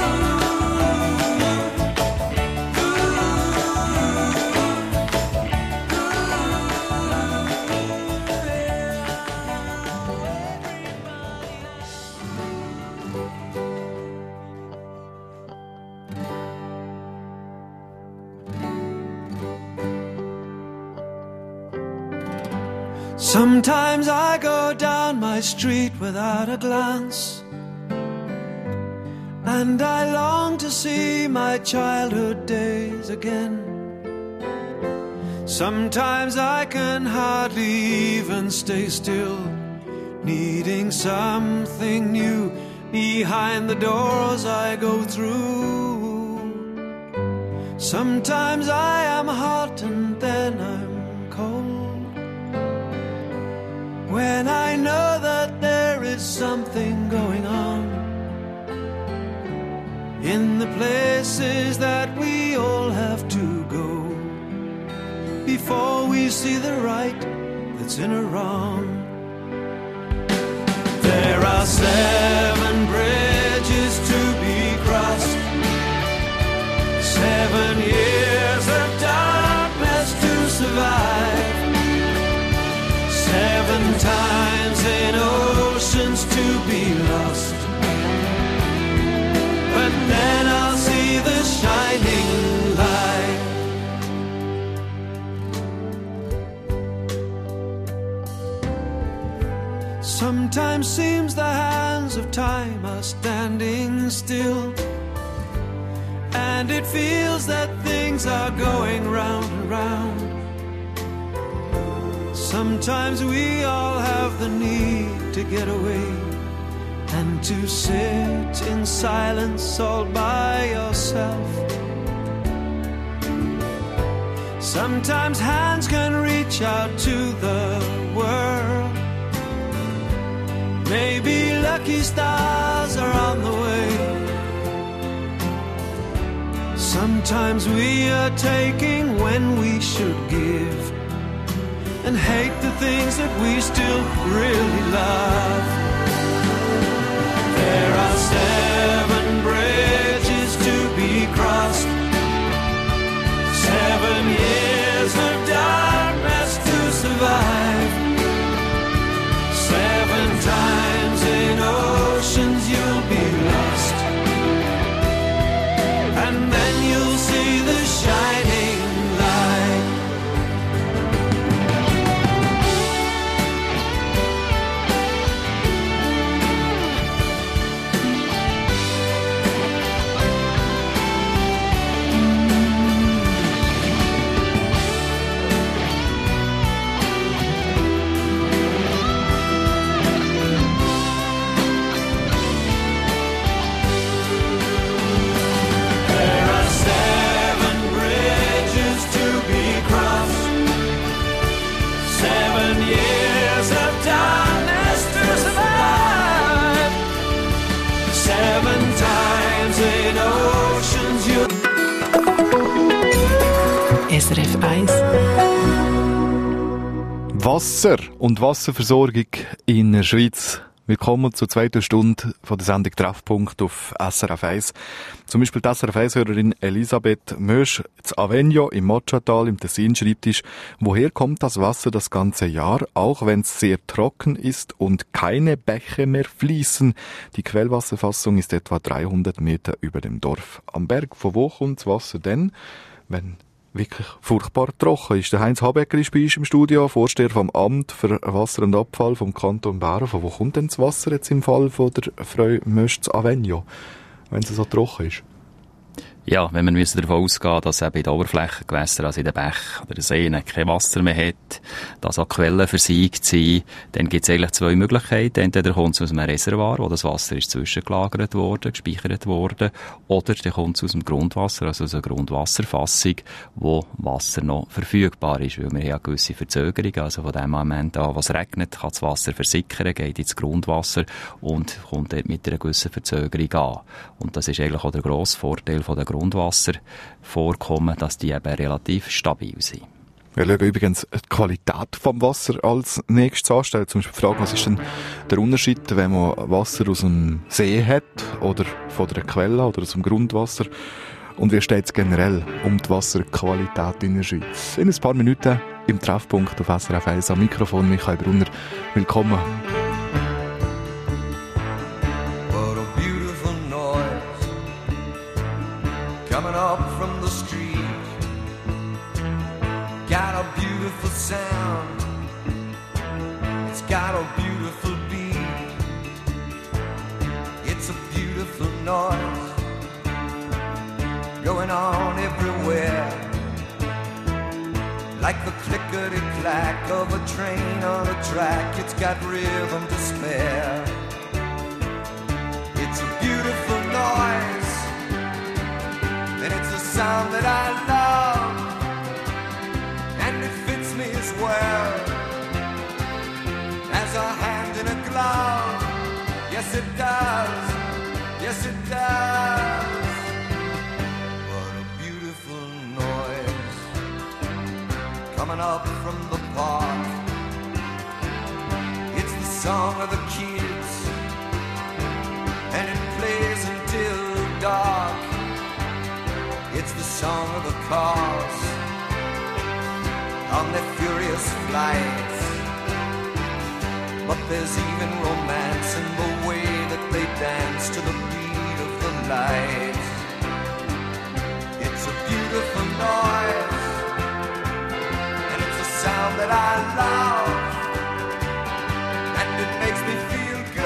sometimes I go down my street without a glance, and I long to see my childhood days again. Sometimes I can hardly even stay still, needing something new behind the doors I go through. Sometimes I am hot and then I'm cold, when I know that there is something going on in the places that we all have to go before we see the right that's in a wrong. There are 7 bridges to be crossed, 7 years of darkness to survive, 7 Sometimes seems the hands of time are standing still, and it feels that things are going round and round. Sometimes we all have the need to get away and to sit in silence all by yourself. Sometimes hands can reach out to the world. Maybe lucky stars are on the way. Sometimes we are taking when we should give, and hate the things that we still really love. There are 7 bridges to be crossed, 7 years of darkness to survive, 7 times in oceans you'll be lost, and then you'll see the shining light. SRF 1. Wasser und Wasserversorgung in der Schweiz. Willkommen zur 2. Stunde von der Sendung Treffpunkt auf SRF 1. Zum Beispiel die SRF 1-Hörerin Elisabeth Mösch zu Avegno im Mocciatal im Tessin schreibt, woher kommt das Wasser das ganze Jahr, auch wenn es sehr trocken ist und keine Bäche mehr fließen. Die Quellwasserfassung ist etwa 300 Meter über dem Dorf am Berg. Von wo kommt das Wasser denn, wenn wirklich furchtbar trocken ist? Der Heinz Habecker ist bei uns im Studio, Vorsteher vom Amt für Wasser und Abfall vom Kanton Bern. Von wo kommt denn das Wasser jetzt im Fall von der Frau Mösch zu Avegno, wenn es so trocken ist? Ja, wenn wir davon ausgehen, dass eben in den Oberflächengewässern, also in den Bächen oder den Seen, kein Wasser mehr hat, dass auch Quellen versiegt sind, dann gibt es eigentlich 2 Möglichkeiten. Entweder kommt es aus einem Reservoir, wo das Wasser ist zwischengelagert worden, gespeichert worden, oder dann kommt es aus dem Grundwasser, also aus einer Grundwasserfassung, wo Wasser noch verfügbar ist, weil wir haben ja gewisse Verzögerungen, also von dem Moment an, was regnet, kann das Wasser versickern, geht ins Grundwasser und kommt dort mit einer gewissen Verzögerung an. Und das ist eigentlich auch der grosse Vorteil von den Grundwasservorkommen, dass die eben relativ stabil sind. Wir schauen übrigens die Qualität vom Wasser als nächstes anstellen. Zum Beispiel die Frage, was ist denn der Unterschied, wenn man Wasser aus einem See hat oder von einer Quelle oder aus dem Grundwasser? Und wie steht es generell um die Wasserqualität in der Schweiz? In ein paar Minuten im Treffpunkt auf SRF 1 am Mikrofon Michael Brunner. Willkommen. Coming up from the street, got a beautiful sound, it's got a beautiful beat, it's a beautiful noise going on everywhere, like the clickety-clack of a train on a track. It's got rhythm to spare, it's a beautiful noise, and it's a sound that I love, and it fits me as well as a hand in a glove. Yes it does, yes it does. What a beautiful noise coming up from the park. It's the song of the kids, and it plays until dark. It's the song of the cars on their furious flights. But there's even romance in the way that they dance to the beat of the light. It's a beautiful noise, and it's a sound that I love, and it makes me feel good.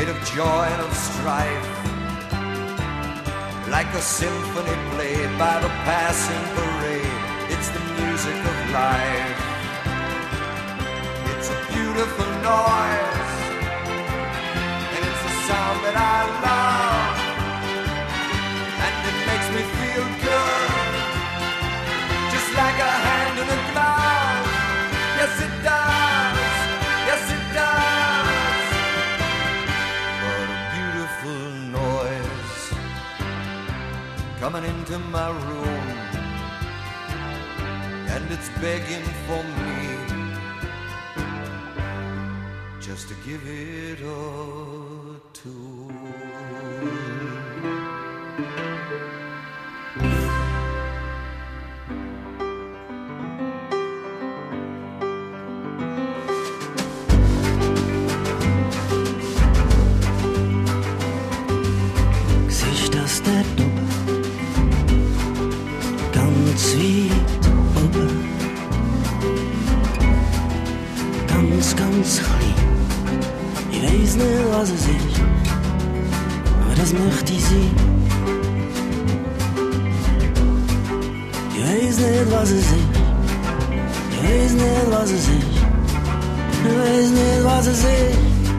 made of joy and of strife, like a symphony played by the passing parade. It's the music of life. It's a beautiful noise, and it's a sound that I love, and it makes me feel good, just like a hand in a glove. Yes it does, yes it does. What a beautiful noise coming into my room, and it's begging for me just to give it a tune. Siehst das dort oben, ganz weit oben, ganz, ganz klein. Ich weiss nicht, was es ist, aber das möchte ich sein. Ich weiss nicht, was es ist, ich weiss nicht, was es ist, ich weiss nicht, was es ist.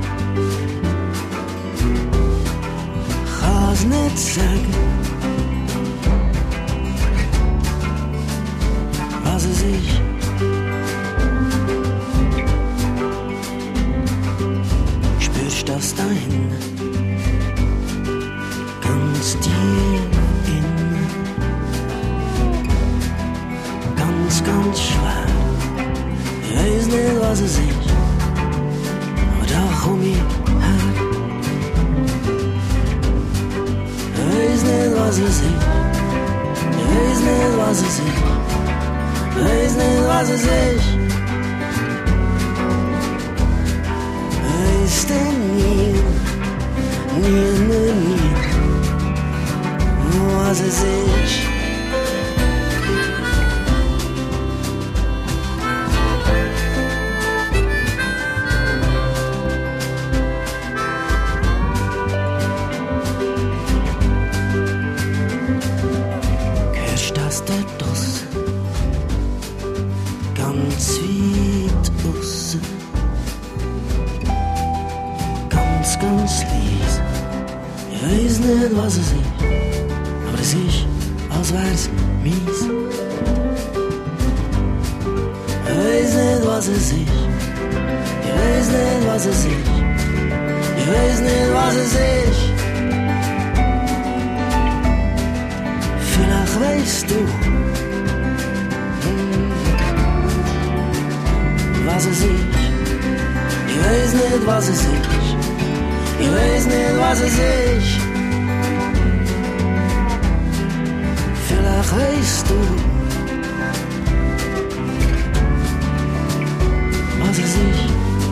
Ich kann's nicht sagen, was es ist. Spürst das da hinten, ganz tief innen, ganz, ganz schwer. Ich weiß nicht, was es ist, aber da komm ich her. Ich weiß nicht, was es ist, ich weiß nicht, was es ist, ich weiß nicht, was es ist. Weißt du nie, was es ist. Hörst das dort draussen, ganz weit draussen, ganz, ganz leise. Ich weiss nicht, was es ist, aber es ist, als wär's mies. Ich weiss nicht, was es ist, ich weiss nicht, was es ist, ich weiss nicht, was es ist. Vielleicht weißt du, was es ist. Ich weiß nicht, was es ist, ich weiß nicht, was es ist. Vielleicht weißt du, was es ist.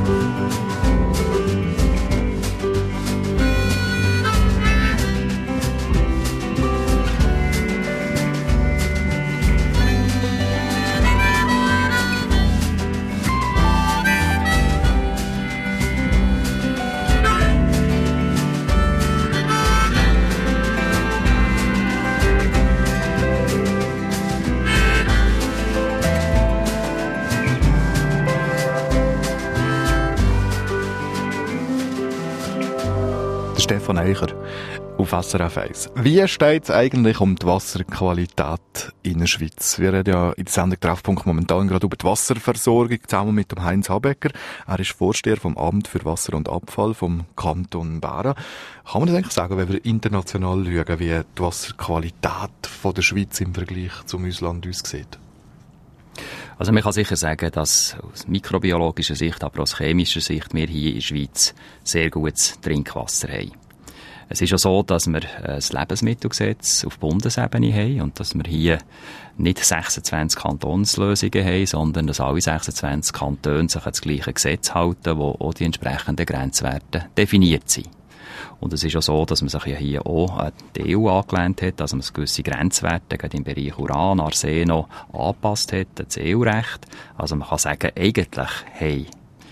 Stefan Eicher auf SRF 1. Wie steht es eigentlich um die Wasserqualität in der Schweiz? Wir reden ja in der Sendung Treffpunkt momentan gerade über die Wasserversorgung zusammen mit dem Heinz Habecker. Er ist Vorsteher vom Amt für Wasser und Abfall vom Kanton Bern. Kann man das eigentlich sagen, wenn wir international schauen, wie die Wasserqualität von der Schweiz im Vergleich zum Ausland aussieht? Also man kann sicher sagen, dass aus mikrobiologischer Sicht, aber aus chemischer Sicht wir hier in der Schweiz sehr gutes Trinkwasser haben. Es ist ja so, dass wir ein Lebensmittelgesetz auf Bundesebene haben und dass wir hier nicht 26 Kantonslösungen haben, sondern dass alle 26 Kantone sich an das gleiche Gesetz halten, wo auch die entsprechenden Grenzwerte definiert sind. Und es ist ja so, dass man sich ja hier auch an die EU angelehnt hat, dass man gewisse Grenzwerte gerade im Bereich Uran, Arsen noch angepasst hat, das EU-Recht. Also man kann sagen, eigentlich haben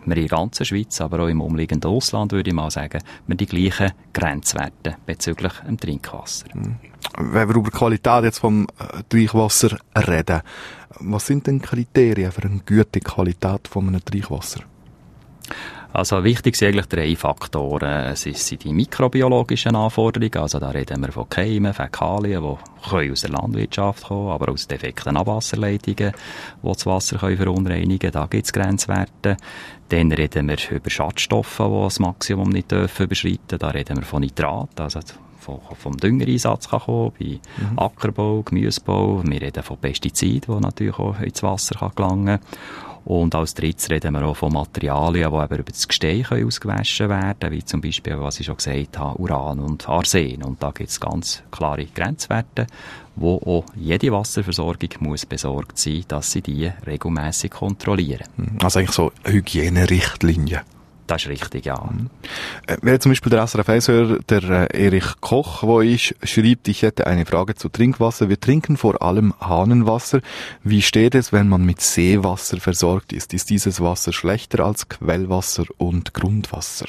wir in der ganzen Schweiz, aber auch im umliegenden Ausland, würde ich mal sagen, wir die gleichen Grenzwerte bezüglich dem Trinkwasser. Wenn wir über die Qualität jetzt vom Trinkwasser reden, was sind denn Kriterien für eine gute Qualität von einem Trinkwasser? Also wichtig sind eigentlich 3 Faktoren. Es sind die mikrobiologischen Anforderungen, also da reden wir von Keimen, Fäkalien, die aus der Landwirtschaft kommen, aber aus defekten Abwasserleitungen, die das Wasser verunreinigen können. Da gibt es Grenzwerte. Dann reden wir über Schadstoffe, die das Maximum nicht überschreiten dürfen. Da reden wir von Nitrat, also vom Düngereinsatz kann kommen, bei Ackerbau, Gemüsebau. Wir reden von Pestiziden, die natürlich auch ins Wasser gelangen können. Und als drittes reden wir auch von Materialien, die eben über das Gestein ausgewaschen werden können, wie zum Beispiel, was ich schon gesagt habe, Uran und Arsen. Und da gibt es ganz klare Grenzwerte, wo auch jede Wasserversorgung muss besorgt sein, dass sie die regelmässig kontrollieren. Also eigentlich so Hygienerichtlinien. Das ist richtig, ja. Wenn zum Beispiel der SRF 1-Hörer, der Erich Koch, schreibt, ich hätte eine Frage zu Trinkwasser. Wir trinken vor allem Hahnenwasser. Wie steht es, wenn man mit Seewasser versorgt ist? Ist dieses Wasser schlechter als Quellwasser und Grundwasser?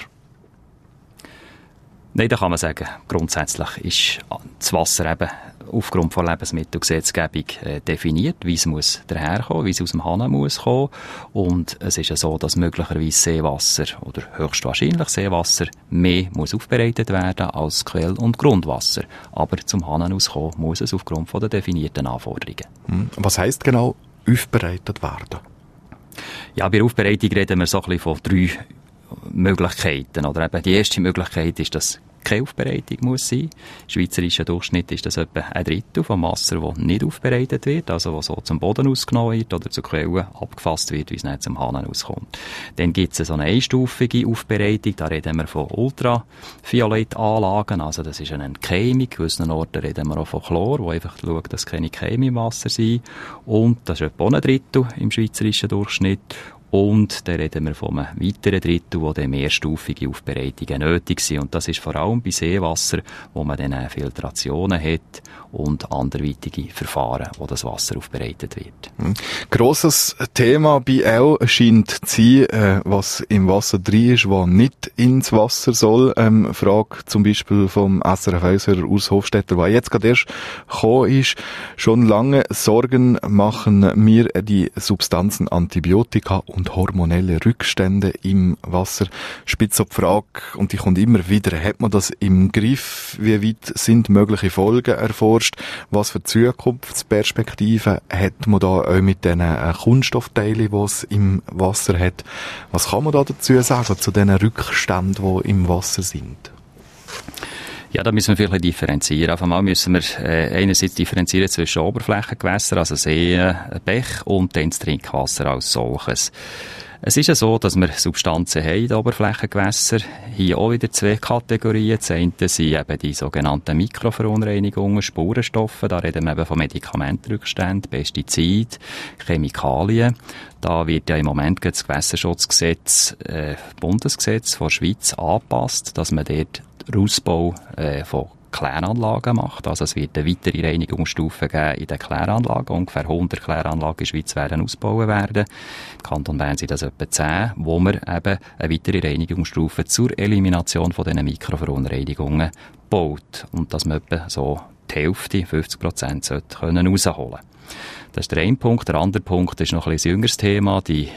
Nein, da kann man sagen, grundsätzlich ist das Wasser eben aufgrund von Lebensmittelgesetzgebung definiert, wie es muss daherkommen, wie es aus dem Hahn muss kommen. Und es ist ja so, dass möglicherweise Seewasser oder höchstwahrscheinlich Seewasser mehr muss aufbereitet werden als Quell- und Grundwasser. Aber zum Hahn auskommen muss es aufgrund von den definierten Anforderungen. Was heisst genau aufbereitet werden? Ja, bei der Aufbereitung reden wir so ein bisschen von 3 Möglichkeiten. Oder eben die erste Möglichkeit ist, dass keine Aufbereitung muss sein. Im schweizerischen Durchschnitt ist das etwa 1/3 vom Wasser, das nicht aufbereitet wird, also was so zum Boden ausgenommen wird oder zur Quelle abgefasst wird, wie es nicht zum Hahn auskommt. Dann gibt es so eine einstufige Aufbereitung, da reden wir von Ultraviolettanlagen, also das ist eine Chemie, in gewissen Orten reden wir auch von Chlor, wo einfach schaut, dass keine Chemie im Wasser sind. Und das ist etwa 1/3 im schweizerischen Durchschnitt. Und dann reden wir von einem weiteren Drittel, wo dann mehrstufige Aufbereitungen nötig sind. Und das ist vor allem bei Seewasser, wo man dann Filtrationen hat und anderweitige Verfahren, wo das Wasser aufbereitet wird. Grosses Thema bei auch scheint zu sein, was im Wasser drin ist, was nicht ins Wasser soll. Frage zum Beispiel vom SRF 1-Hörer Urs Hofstetter, der jetzt gerade erst gekommen ist. Schon lange Sorgen machen mir die Substanzen Antibiotika und hormonelle Rückstände im Wasser. Spitz auf die Frage, und die kommt immer wieder, hat man das im Griff? Wie weit sind mögliche Folgen erforscht? Was für Zukunftsperspektiven hat man da auch mit den Kunststoffteilen, die es im Wasser hat? Was kann man da dazu sagen, zu den Rückständen, die im Wasser sind? Ja, da müssen wir vielleicht differenzieren. Auf einmal müssen wir einerseits differenzieren zwischen Oberflächengewässern, also Seen, Bech, und dann das Trinkwasser als solches. Es ist ja so, dass wir Substanzen haben in den Oberflächengewässern. Hier auch wieder 2 Kategorien. Das eine sind eben die sogenannten Mikroverunreinigungen, Spurenstoffe. Da reden wir eben von Medikamentenrückständen, Pestiziden, Chemikalien. Da wird ja im Moment das Gewässerschutzgesetz, Bundesgesetz von der Schweiz angepasst, dass man dort den Ausbau von Kläranlagen macht. Also es wird eine weitere Reinigungsstufe geben in den Kläranlagen. Ungefähr 100 Kläranlagen in der Schweiz werden ausgebaut werden. Im Kanton Bern sind das etwa 10, wo man eben eine weitere Reinigungsstufe zur Elimination von diesen Mikroverunreinigungen baut. Und dass man etwa so die Hälfte, 50% rausholen sollte. Das ist der eine Punkt. Der andere Punkt ist noch ein bisschen jüngeres Thema, die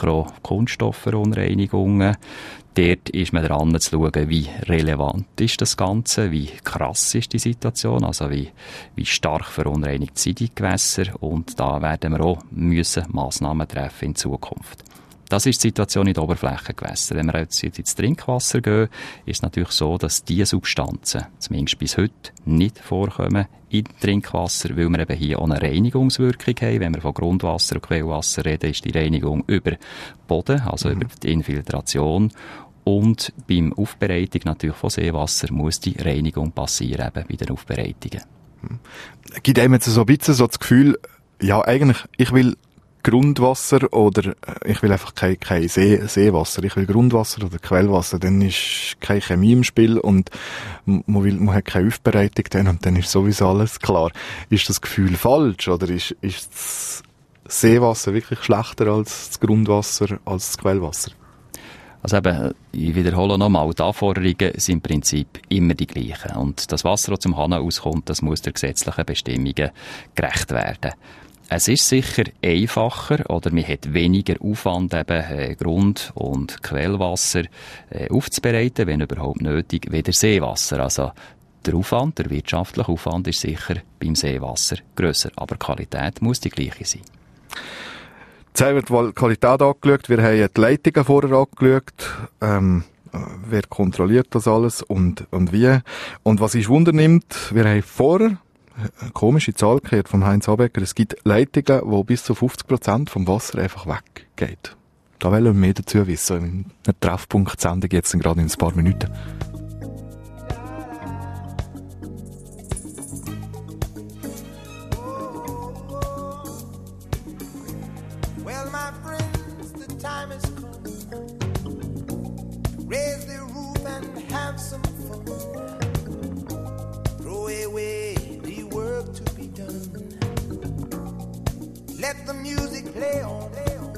Mikrokunststoffverunreinigungen. Dort ist man dran zu schauen, wie relevant ist das Ganze, wie krass ist die Situation, also wie stark verunreinigt sind die Gewässer, und da werden wir auch Massnahmen treffen in Zukunft. Das ist die Situation in den Oberflächengewässern. Wenn wir jetzt ins Trinkwasser gehen, ist es natürlich so, dass diese Substanzen, zumindest bis heute, nicht vorkommen in Trinkwasser, weil wir eben hier auch eine Reinigungswirkung haben. Wenn wir von Grundwasser und Quellwasser reden, ist die Reinigung über Boden, also über die Infiltration. Und beim Aufbereitung natürlich von Seewasser muss die Reinigung passieren, eben bei den Aufbereitungen. Gibt einem jetzt so ein bisschen so das Gefühl, ja, eigentlich, ich will Grundwasser oder ich will einfach kein Seewasser. Ich will Grundwasser oder Quellwasser. Dann ist keine Chemie im Spiel und man hat keine Aufbereitung dann, und dann ist sowieso alles klar. Ist das Gefühl falsch oder ist das Seewasser wirklich schlechter als das Grundwasser, als das Quellwasser? Also eben, ich wiederhole nochmal, die Anforderungen sind im Prinzip immer die gleichen. Und das Wasser, das zum Hahn auskommt, das muss der gesetzlichen Bestimmungen gerecht werden. Es ist sicher einfacher oder man hat weniger Aufwand, eben Grund- und Quellwasser aufzubereiten, wenn überhaupt nötig, wie der Seewasser. Also der Aufwand, der wirtschaftliche Aufwand ist sicher beim Seewasser grösser, aber die Qualität muss die gleiche sein. Jetzt haben wir die Qualität angeschaut, wir haben die Leitungen vorher angeschaut, wer kontrolliert das alles und wie. Und was uns Wunder nimmt, wir haben vorher eine komische Zahl gehört vom Heinz Habecker. Es gibt Leitungen, wo bis zu 50% vom Wasser einfach weggeht. Da wollen wir mehr dazu wissen. In einer Treffpunkt-Sendung jetzt gerade in ein paar Minuten. Well, my friends, the time has come. Raise the roof and have some fun. Throw away work to be done. Let the music play on.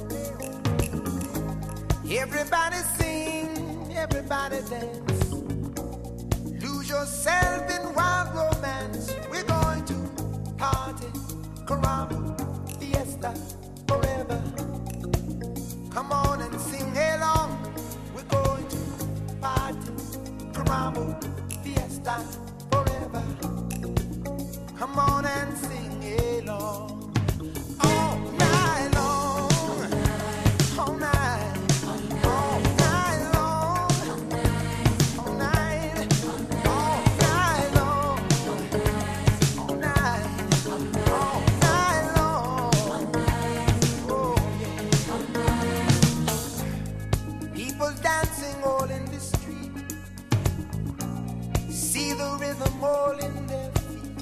Everybody sing, everybody dance. Lose yourself in wild romance. We're going to party, caramba, fiesta, forever. Come on and sing along. We're going to party, caramba, fiesta, forever. Come on and sing along. All night long. All night. All night long. All night. All night long. All night. All night long. Oh, yeah. People dancing all in the street. See the rhythm all in their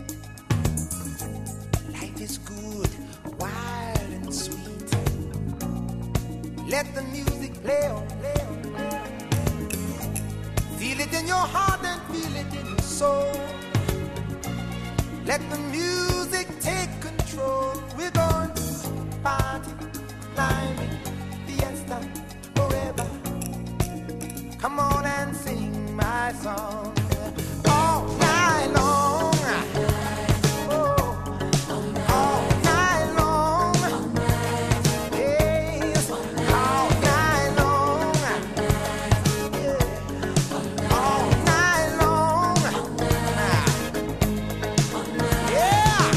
is good, wild and sweet. Let the music play on, play on, play on. Feel it in your heart and feel it in your soul. Let the music take control. We're going to party, climbing, fiesta, forever. Come on and sing my song all night long. Yeah!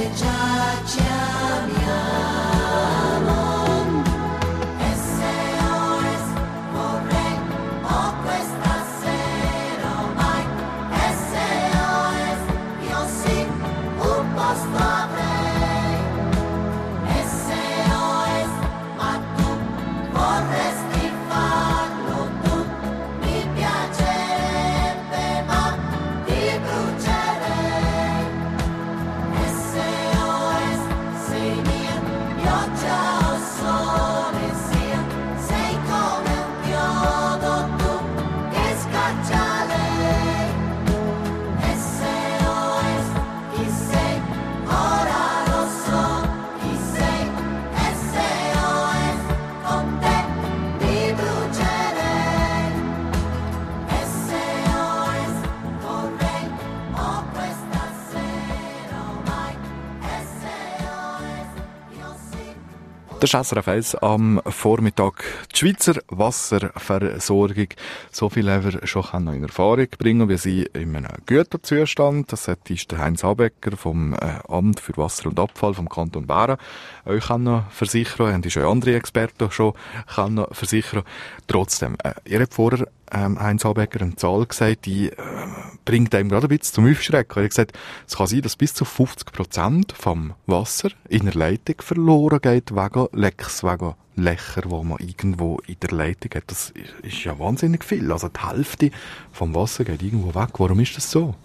Das ist SRF 1 am Vormittag. Die Schweizer Wasserversorgung. So viel haben wir schon in Erfahrung bringen. Wir sind in einem guten Zustand. Das ist der Heinz Habecker vom Amt für Wasser und Abfall vom Kanton Bern. Euch kann noch versichern, und schon andere Experten schon kann noch versichern. Trotzdem, ihr habt vorher Heinz Habecker eine Zahl gesagt, die bringt einem gerade ein bisschen zum Aufschrecken. Er hat gesagt, es kann sein, dass bis zu 50% vom Wasser in der Leitung verloren geht, wegen Lecks, wegen Löcher, die man irgendwo in der Leitung hat. Das ist ja wahnsinnig viel. Also die Hälfte vom Wasser geht irgendwo weg. Warum ist das so?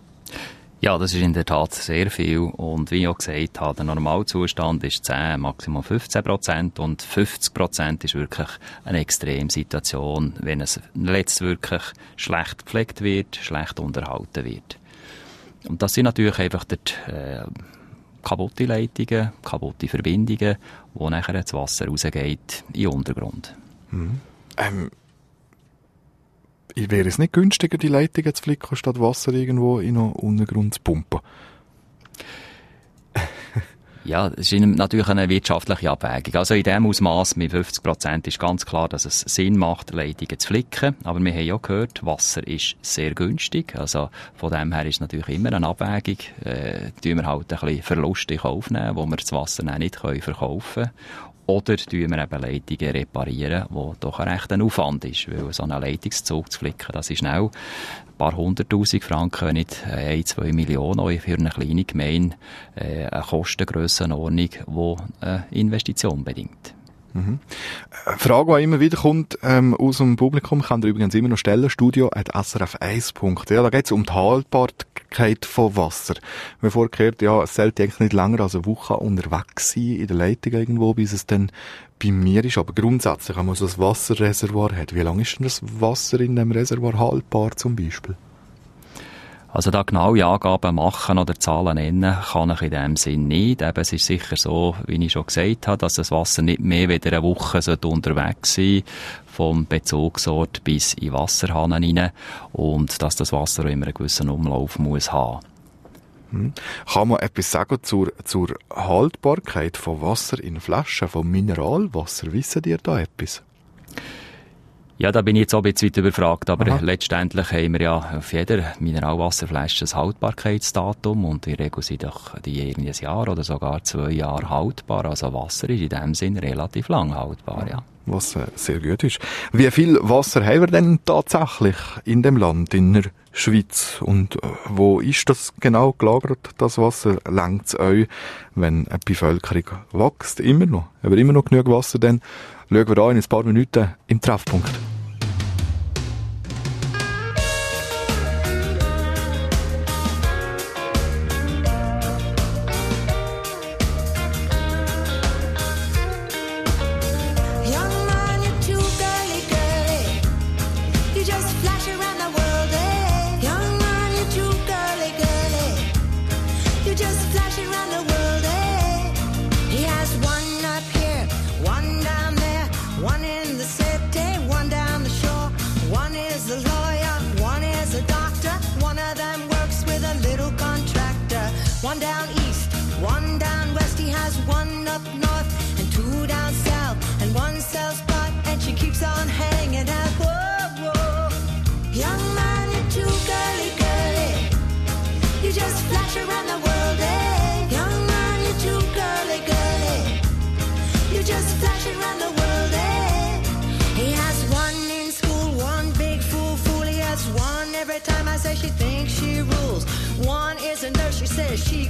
Ja, das ist in der Tat sehr viel. Und wie ich auch gesagt habe, der Normalzustand ist 10, maximal 15%. Und 50% ist wirklich eine Extremsituation, wenn es letztlich wirklich schlecht gepflegt wird, schlecht unterhalten wird. Und das sind natürlich einfach dort, kaputte Leitungen, kaputte Verbindungen, wo nachher das Wasser rausgeht in den Untergrund. Wäre es nicht günstiger, die Leitungen zu flicken, statt Wasser irgendwo in den Untergrund zu pumpen? Ja, es ist natürlich eine wirtschaftliche Abwägung. Also in dem Ausmaß mit 50% ist ganz klar, dass es Sinn macht, Leitungen zu flicken. Aber wir haben ja gehört, Wasser ist sehr günstig. Also von dem her ist natürlich immer eine Abwägung. Tun wir halt ein bisschen Verluste in Kauf nehmen, wo wir das Wasser dann nicht verkaufen können. Oder tun wir eben Leitungen reparieren, wo doch ein rechter Aufwand ist. Weil so einen Leitungszug zu flicken, das ist schnell ein paar 100'000 Franken, nicht 1-2 Millionen für eine kleine Gemeinde, eine Kostengrössenordnung, die eine Investition bedingt. Eine Frage, die immer wieder kommt aus dem Publikum, kann ihr übrigens immer noch stellen, studio@srf1.de. Da geht es um die Haltbarkeit von Wasser. Wir haben vorher gehört, ja, es sollte eigentlich nicht länger als eine Woche unterwegs sein in der Leitung irgendwo, bis es dann bei mir ist. Aber grundsätzlich, wenn man so ein Wasserreservoir hat, wie lange ist denn das Wasser in dem Reservoir haltbar zum Beispiel? Also da genaue Angaben machen oder Zahlen nennen kann ich in dem Sinn nicht. Eben, es ist sicher so, wie ich schon gesagt habe, dass das Wasser nicht mehr wie eine Woche unterwegs sein vom Bezugsort bis in den Wasserhahn rein und dass das Wasser auch immer einen gewissen Umlauf muss haben. Kann man etwas sagen zur Haltbarkeit von Wasser in Flaschen, von Mineralwasser? Wissen ihr da etwas? Ja, da bin ich jetzt auch ein bisschen überfragt, aber letztendlich haben wir ja auf jeder Mineralwasserflasche ein Haltbarkeitsdatum und in der Regel sind doch die irgendwie ein Jahr oder sogar 2 Jahre haltbar. Also Wasser ist in dem Sinn relativ lang haltbar, ja. Was sehr gut ist. Wie viel Wasser haben wir denn tatsächlich in dem Land, in der Schweiz? Und wo ist das genau gelagert, das Wasser? Längt's euch, wenn die Bevölkerung wächst? Immer noch? Haben wir immer noch genug Wasser? Dann schauen wir an in ein paar Minuten im Treffpunkt. One down east, one down west, he has one up north and 2 down south, and one sells pot and she keeps on hanging out. Whoa, whoa, young man, you're too girly, girly, you just flash around the world, eh? Young man,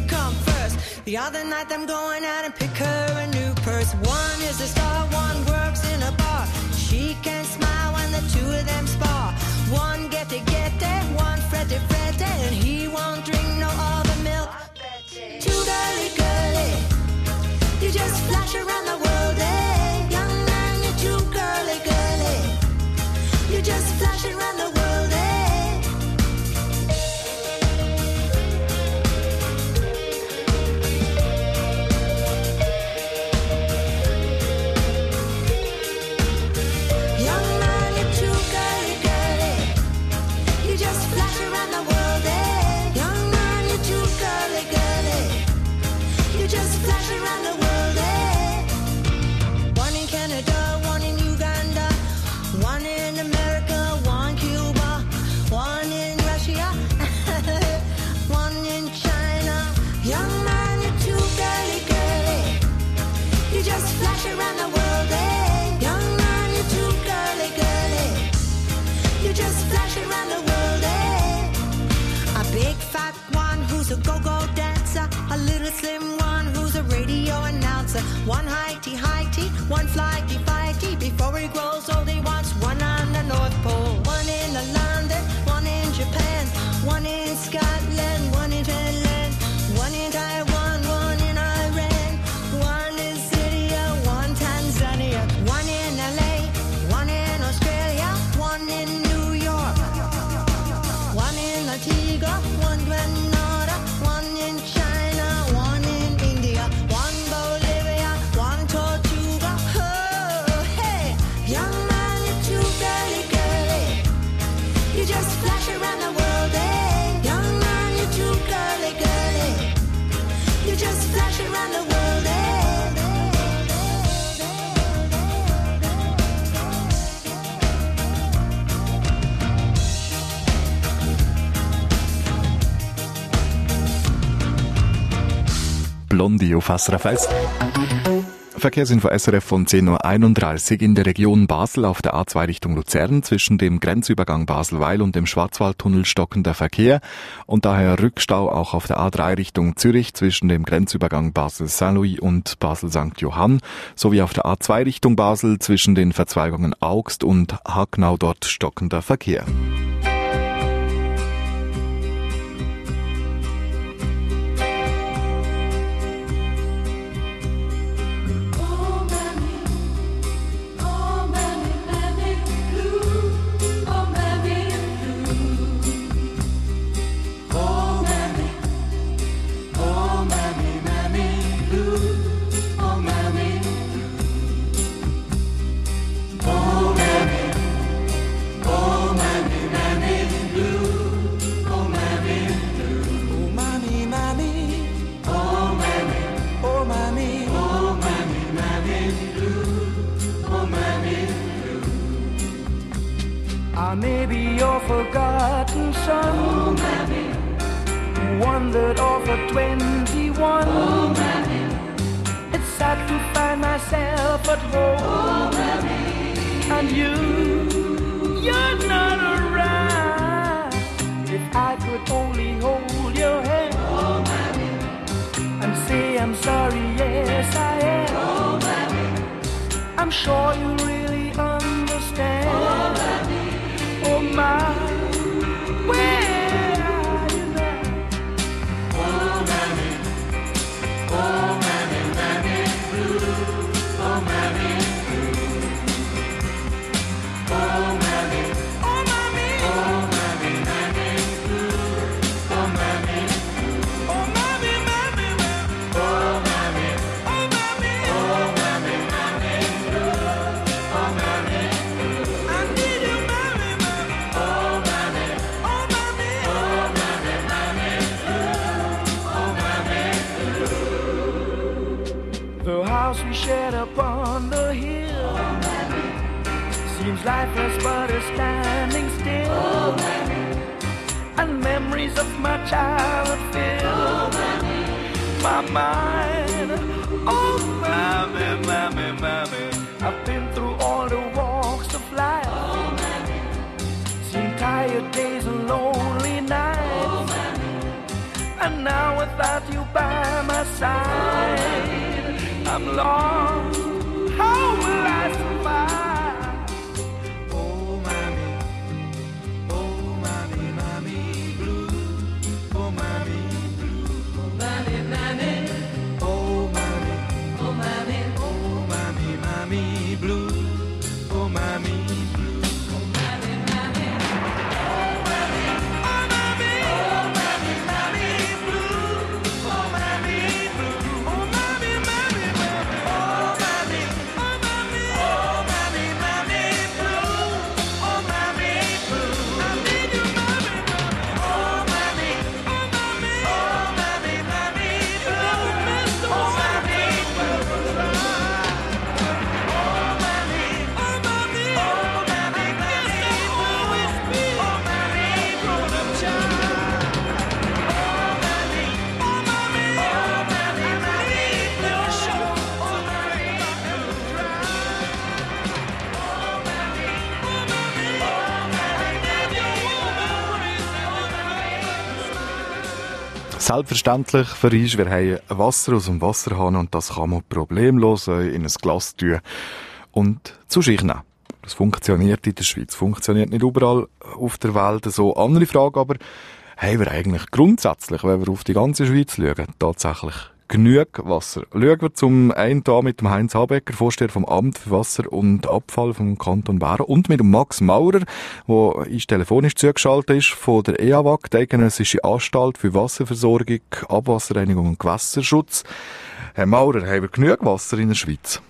come first. The other night I'm going out and pick her a new purse. One is a star, one works in a bar. She can smile when the two of them spar. One get it, one fret it, and he won't drink no other milk. Too girly, you just flash around the world, eh? Young man, you're too girly, you just flash around the world, eh? Young man, you're too girly, you just flash around the world, eh? Young man, you're too girly, you just flash around the world, eh? One in Canada, one in Uganda, one in America, one Cuba, one in Russia, one in China. Young man, you're too girly, you just flash around the world, eh? Young man, you're too girly, you just flash around the world, eh? A big fat one who's a go-go dancer, a little slim one who's a radio announcer, one heighty, one flighty, before he grows old he wants one on the North Pole, one in London, one in Japan, one in Scotland, one in Finland, one in Taiwan, one in Iran, one in Syria, one Tanzania, one in LA, one in Australia, one in New York, one in Antigua, one Grenada, one in China, one in India, one Bolivia, one Tortuga. Oh, hey, young man, you're too girly, you just flash around the world, eh? Young man, you're too girly, you just flash around the world, eh? Blondie auf SRF 1. Verkehrsinfo SRF von 10.31 Uhr in der Region Basel auf der A2 Richtung Luzern zwischen dem Grenzübergang Basel-Weil und dem Schwarzwaldtunnel stockender Verkehr und daher Rückstau auch auf der A3 Richtung Zürich zwischen dem Grenzübergang Basel-Saint-Louis und Basel-St. Johann sowie auf der A2 Richtung Basel zwischen den Verzweigungen Augst und Hagnau dort stockender Verkehr. I may be your forgotten son, oh, Mammy. Wandered off at 21. Oh, Mammy. It's sad to find myself at home, oh, Mammy. And you're not around. If I could only hold your hand, oh, Mammy. And say I'm sorry, yes I am, oh, Mammy. I'm sure you really understand, oh, Mammy. Oh my, where are you now? Oh Mammy, Mammy blue. Oh Mammy blue. Oh Mammy, oh Mammy, oh Mammy, Mammy blue. Oh Mammy blue. Oh Mammy, Mammy, oh Mammy, oh Mammy, oh Mammy, Mammy blue. Oh Mammy blue. I need you, Mammy. The house we shared upon the hill, oh, seems lifeless but is standing still, oh, and memories of my childhood fill, oh, my mind. Oh, Mammy, Mammy, Mammy, I've been through all the walks of life, oh, seen tired days and lonely nights, oh, and now without you by side. I'm lost. How will I survive? Oh, mommy, mommy blue. Oh, mommy blue. Oh, mommy, mommy. Oh, mommy, oh, mommy. Oh, mommy, mommy blue. Oh, mommy blue. Oh, mommy, mommy. Oh, mommy, oh, mommy. Oh, mommy, mommy blue. Oh, mommy blue. Oh, mommy, mommy, mommy. Oh, mommy, oh, mommy. Oh, mommy, mommy blue. Oh, mommy blue. I need you, mommy, mommy. Oh, mommy, oh, mommy. Oh, mommy, mommy blue. Oh, mommy blue. Selbstverständlich für uns, wir haben Wasser aus dem Wasserhahn und das kann man problemlos in ein Glas tun und zu sich nehmen. Das funktioniert in der Schweiz, funktioniert nicht überall auf der Welt so. Andere Frage aber, haben wir eigentlich grundsätzlich, wenn wir auf die ganze Schweiz schauen, tatsächlich genug Wasser? Schauen wir zum einen da mit dem Heinz Habecker, Vorsteher vom Amt für Wasser und Abfall vom Kanton Bern, und mit dem Max Maurer, der uns telefonisch zugeschaltet ist, von der EAWAG, der Eidgenössische Anstalt für Wasserversorgung, Abwasserreinigung und Gewässerschutz. Herr Maurer, haben wir genug Wasser in der Schweiz?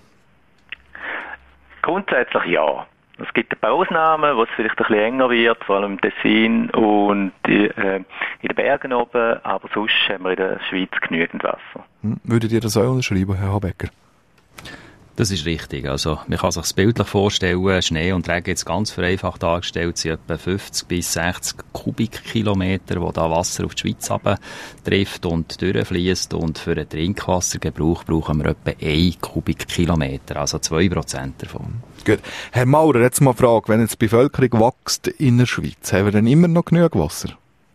Grundsätzlich ja. Es gibt ein paar Ausnahmen, wo es vielleicht ein bisschen enger wird, vor allem im Tessin und in den Bergen oben, aber sonst haben wir in der Schweiz genügend Wasser. Würdet ihr das auch unterschreiben, Herr Habecker? Das ist richtig. Also, man kann sich das bildlich vorstellen, Schnee und Regen jetzt ganz vereinfacht dargestellt sind etwa 50 bis 60 Kubikkilometer, wo da Wasser auf die Schweiz trifft und durchfließt. Und für den Trinkwassergebrauch brauchen wir etwa 1 Kubikkilometer, also 2% davon. Gut. Herr Maurer, jetzt mal eine Frage. Wenn jetzt die Bevölkerung wächst in der Schweiz, haben wir dann immer noch genug Wasser?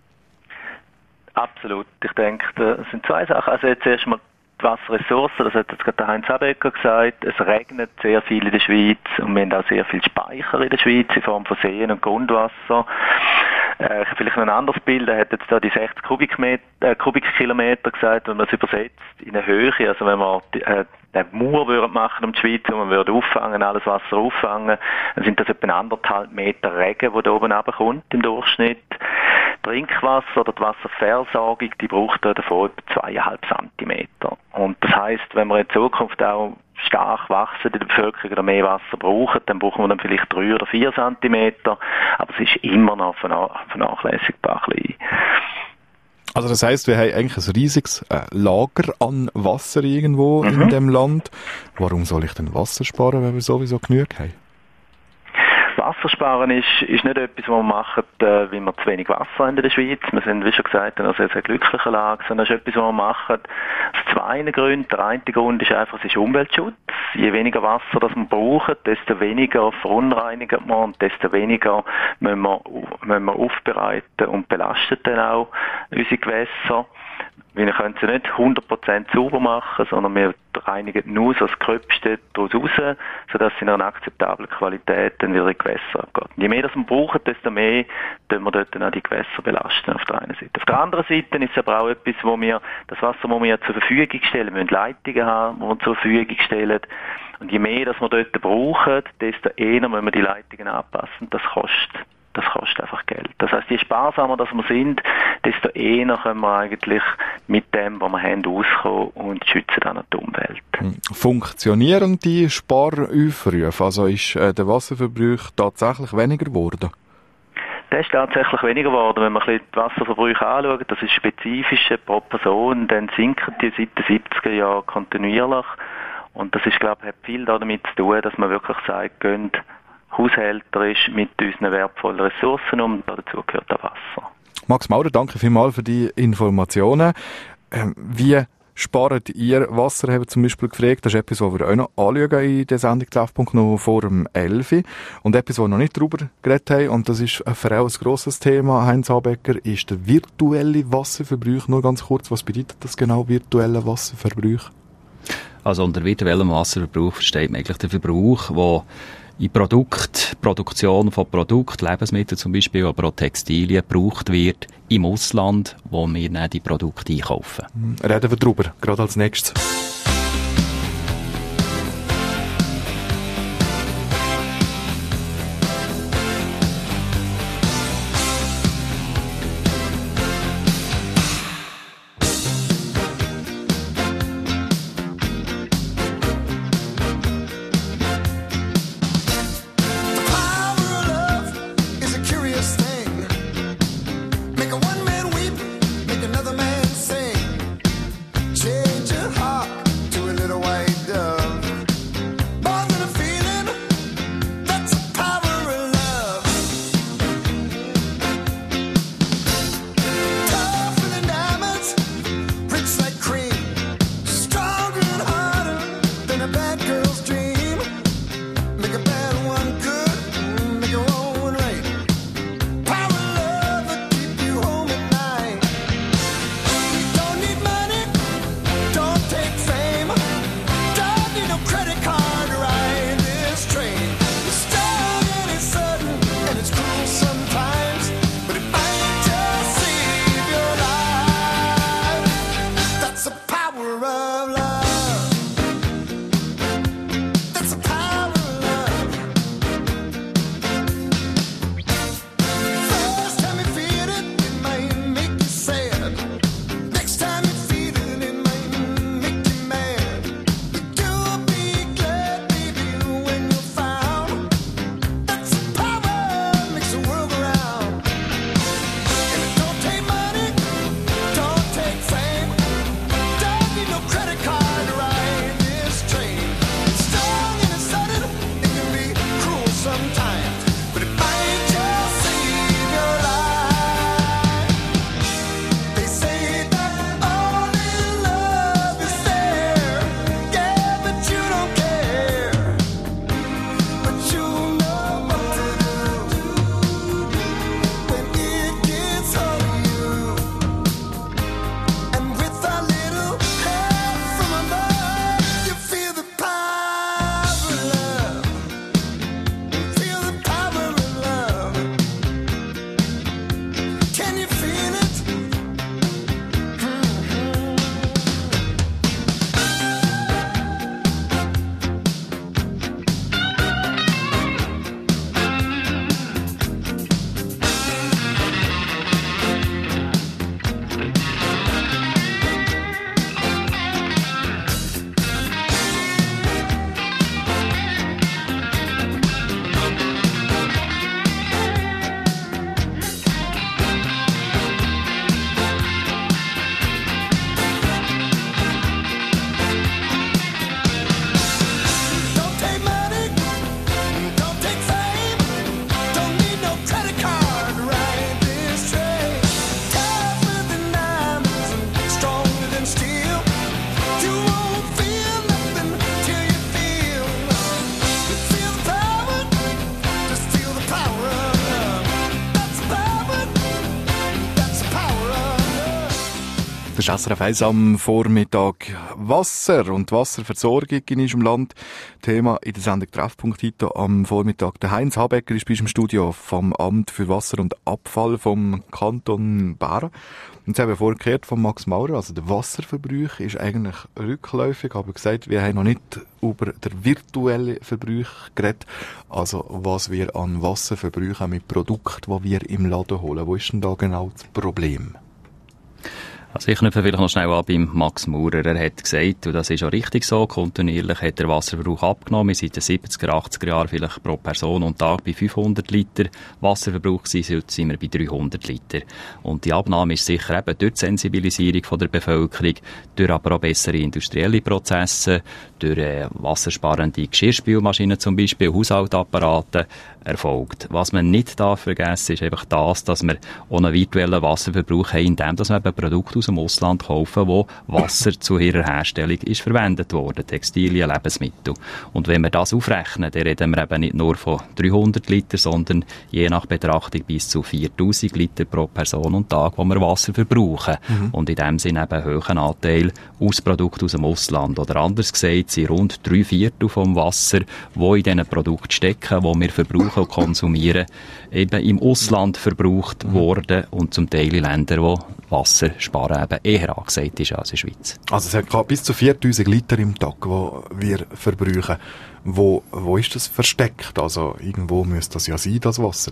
Absolut. Ich denke, das sind zwei Sachen. Also jetzt erstmal die Wasserressourcen, das hat jetzt gerade der Heinz Habecker gesagt. Es regnet sehr viel in der Schweiz und wir haben auch sehr viel Speicher in der Schweiz in Form von Seen und Grundwasser. Ich habe vielleicht noch ein anderes Bild. Er hat jetzt da die 60 Kubikkilometer gesagt, wenn man es übersetzt in eine Höhe. Also wenn man eine Mauer machen um die Schweiz und man würde auffangen, alles Wasser auffangen, dann sind das etwa 1,5 Meter Regen, der da oben runterkommt im Durchschnitt. Trinkwasser oder die Wasserversorgung, die braucht davon etwa 2,5 Zentimeter. Und das heisst, wenn wir in Zukunft auch stark wachsen, in der Bevölkerung oder mehr Wasser brauchen, dann brauchen wir dann vielleicht 3 oder 4 Zentimeter. Aber es ist immer noch vernachlässigbar klein. Also das heisst, wir haben eigentlich ein riesiges Lager an Wasser irgendwo in dem Land. Warum soll ich denn Wasser sparen, wenn wir sowieso genug haben? Wassersparen ist nicht etwas, was wir machen, weil wir zu wenig Wasser haben in der Schweiz. Wir sind, wie schon gesagt, in einer sehr, sehr glücklichen Lage, sondern es ist etwas, was wir machen aus zwei Gründen. Der eine Grund ist einfach, es ist Umweltschutz. Je weniger Wasser das wir brauchen, desto weniger verunreinigen wir und desto weniger müssen wir aufbereiten und belasten dann auch unsere Gewässer. Wir können sie nicht 100% sauber machen, sondern wir reinigen nur so das Gröbste daraus raus, sodass sie in einer akzeptablen Qualität dann wieder in die Gewässer abgeht. Je mehr das wir brauchen, desto mehr tun wir dort dann auch die Gewässer belasten auf der einen Seite. Auf der anderen Seite ist es aber auch etwas, das Wasser, das wir zur Verfügung stellen, wir müssen Leitungen haben, die wir zur Verfügung stellen. Und je mehr das wir dort brauchen, desto eher müssen wir die Leitungen anpassen. Das kostet einfach Geld. Das heisst, je sparsamer dass wir sind, desto eher können wir eigentlich mit dem, was wir haben, auskommen und schützen dann die Umwelt. Funktionieren die Sparaufrufe? Also ist der Wasserverbrauch tatsächlich weniger geworden? Der ist tatsächlich weniger geworden. Wenn man ein bisschen die Wasserverbrauche anschaut, das ist spezifisch pro Person, dann sinken die seit den 70er Jahren kontinuierlich. Und das ist, glaube ich, hat viel damit zu tun, dass man wirklich sagt, gehen haushälterisch mit unseren wertvollen Ressourcen um. Dazu gehört auch Wasser. Max Maurer, danke vielmals für die Informationen. Wie spart ihr Wasser, haben wir zum Beispiel gefragt. Das ist etwas, was wir auch noch anschauen in der Sendung Treffpunkt noch vor dem 11. Und etwas, wo wir noch nicht darüber geredet haben, und das ist für auch ein grosses Thema, Heinz Habecker, ist der virtuelle Wasserverbrauch. Nur ganz kurz, was bedeutet das genau, virtueller Wasserverbrauch? Also unter virtuellem Wasserverbrauch versteht man eigentlich den Verbrauch, der in Produktion von Produkten, Lebensmitteln zum Beispiel, aber auch Textilien gebraucht wird im Ausland, wo wir dann die Produkte einkaufen. Reden wir darüber, gerade als nächstes. Das ist SRF 1 am Vormittag. Wasser und Wasserversorgung in unserem Land. Thema in der Sendung Treffpunkt heute am Vormittag. Der Heinz Habecker ist bei uns im Studio vom Amt für Wasser und Abfall vom Kanton Bern. Und Sie haben vorhin gehört von Max Maurer, also der Wasserverbrauch ist eigentlich rückläufig, aber gesagt, wir haben noch nicht über den virtuellen Verbrauch geredet, also was wir an Wasser verbrauchen mit Produkten, die wir im Laden holen. Wo ist denn da genau das Problem? Also ich knüpfe vielleicht noch schnell an beim Max Maurer. Er hat gesagt, und das ist auch richtig so, kontinuierlich hat der Wasserverbrauch abgenommen. Seit den 70er, 80er Jahren vielleicht pro Person und Tag bei 500 Liter Wasserverbrauch gewesen, heute sind wir bei 300 Liter. Und die Abnahme ist sicher eben durch die Sensibilisierung von der Bevölkerung, durch aber auch bessere industrielle Prozesse, durch wassersparende Geschirrspülmaschinen zum Beispiel, Haushaltsapparate erfolgt. Was man nicht darf vergessen, ist einfach das, dass wir auch einen virtuellen Wasserverbrauch haben, indem man eben Produkte aus dem Ausland kaufen, wo Wasser zu ihrer Herstellung ist verwendet worden, Textilien, Lebensmittel. Und wenn wir das aufrechnen, dann reden wir eben nicht nur von 300 Liter, sondern je nach Betrachtung bis zu 4000 Liter pro Person und Tag, wo wir Wasser verbrauchen. Und in dem Sinne eben einen hohen Anteil aus Produkten aus dem Ausland. Oder anders gesagt, sind rund 3/4 vom Wasser, wo in diesen Produkten stecken, wo wir verbrauchen und konsumieren, eben im Ausland verbraucht worden und zum Teil in Ländern, wo Wasser sparen eben eher angesagt ist als in der Schweiz. Also es hat bis zu 4000 Liter im Tag, die wir verbrauchen. Wo ist das versteckt? Also irgendwo müsste das ja sein, das Wasser.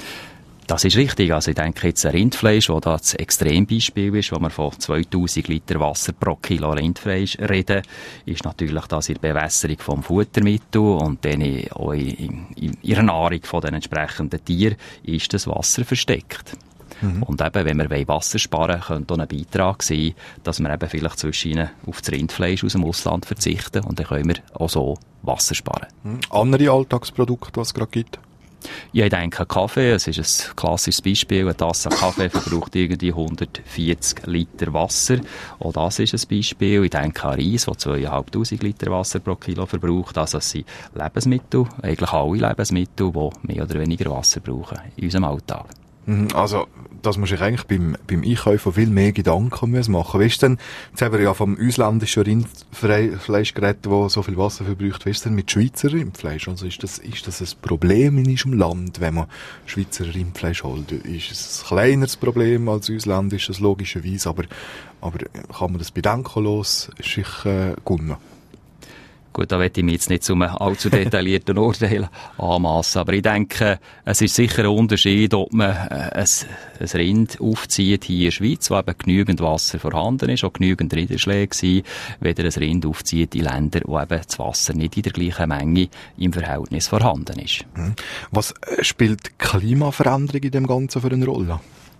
Das ist richtig. Also ich denke jetzt an Rindfleisch, wo das Extrembeispiel ist, wo wir von 2000 Liter Wasser pro Kilo Rindfleisch reden, ist natürlich das in der Bewässerung vom Futtermittel und dann auch in ihrer Nahrung von den entsprechenden Tieren ist das Wasser versteckt. Und eben, wenn wir Wasser sparen wollen, könnte auch ein Beitrag sein, dass wir eben vielleicht zwischen auf das Rindfleisch aus dem Ausland verzichten und dann können wir auch so Wasser sparen. Andere Alltagsprodukte, was es gerade gibt? Ja, ich denke, Kaffee, es ist ein klassisches Beispiel. Eine Tasse Kaffee verbraucht irgendwie 140 Liter Wasser. Auch das ist ein Beispiel. Ich denke an Reis, der 2500 Liter Wasser pro Kilo verbraucht. Also es sind Lebensmittel, eigentlich alle Lebensmittel, die mehr oder weniger Wasser brauchen in unserem Alltag. Also, das muss ich eigentlich beim Einkaufen viel mehr Gedanken machen. Wie ist denn, jetzt haben wir ja vom ausländischen Rindfleisch geredet, das so viel Wasser verbraucht. Wie ist denn mit Schweizer Rindfleisch? Also, ist das ein Problem in unserem Land, wenn man Schweizer Rindfleisch holt? Ist es ein kleineres Problem als ausländisches, logischerweise, aber kann man das bedenkenlos sich gönnen? Gut, da möchte ich mich jetzt nicht zu einem allzu detaillierten Urteil anmassen. Aber ich denke, es ist sicher ein Unterschied, ob man ein Rind aufzieht hier in der Schweiz, wo eben genügend Wasser vorhanden ist, auch genügend Niederschläge sind, weder ein Rind aufzieht in Ländern, wo eben das Wasser nicht in der gleichen Menge im Verhältnis vorhanden ist. Was spielt Klimaveränderung in dem Ganzen für eine Rolle?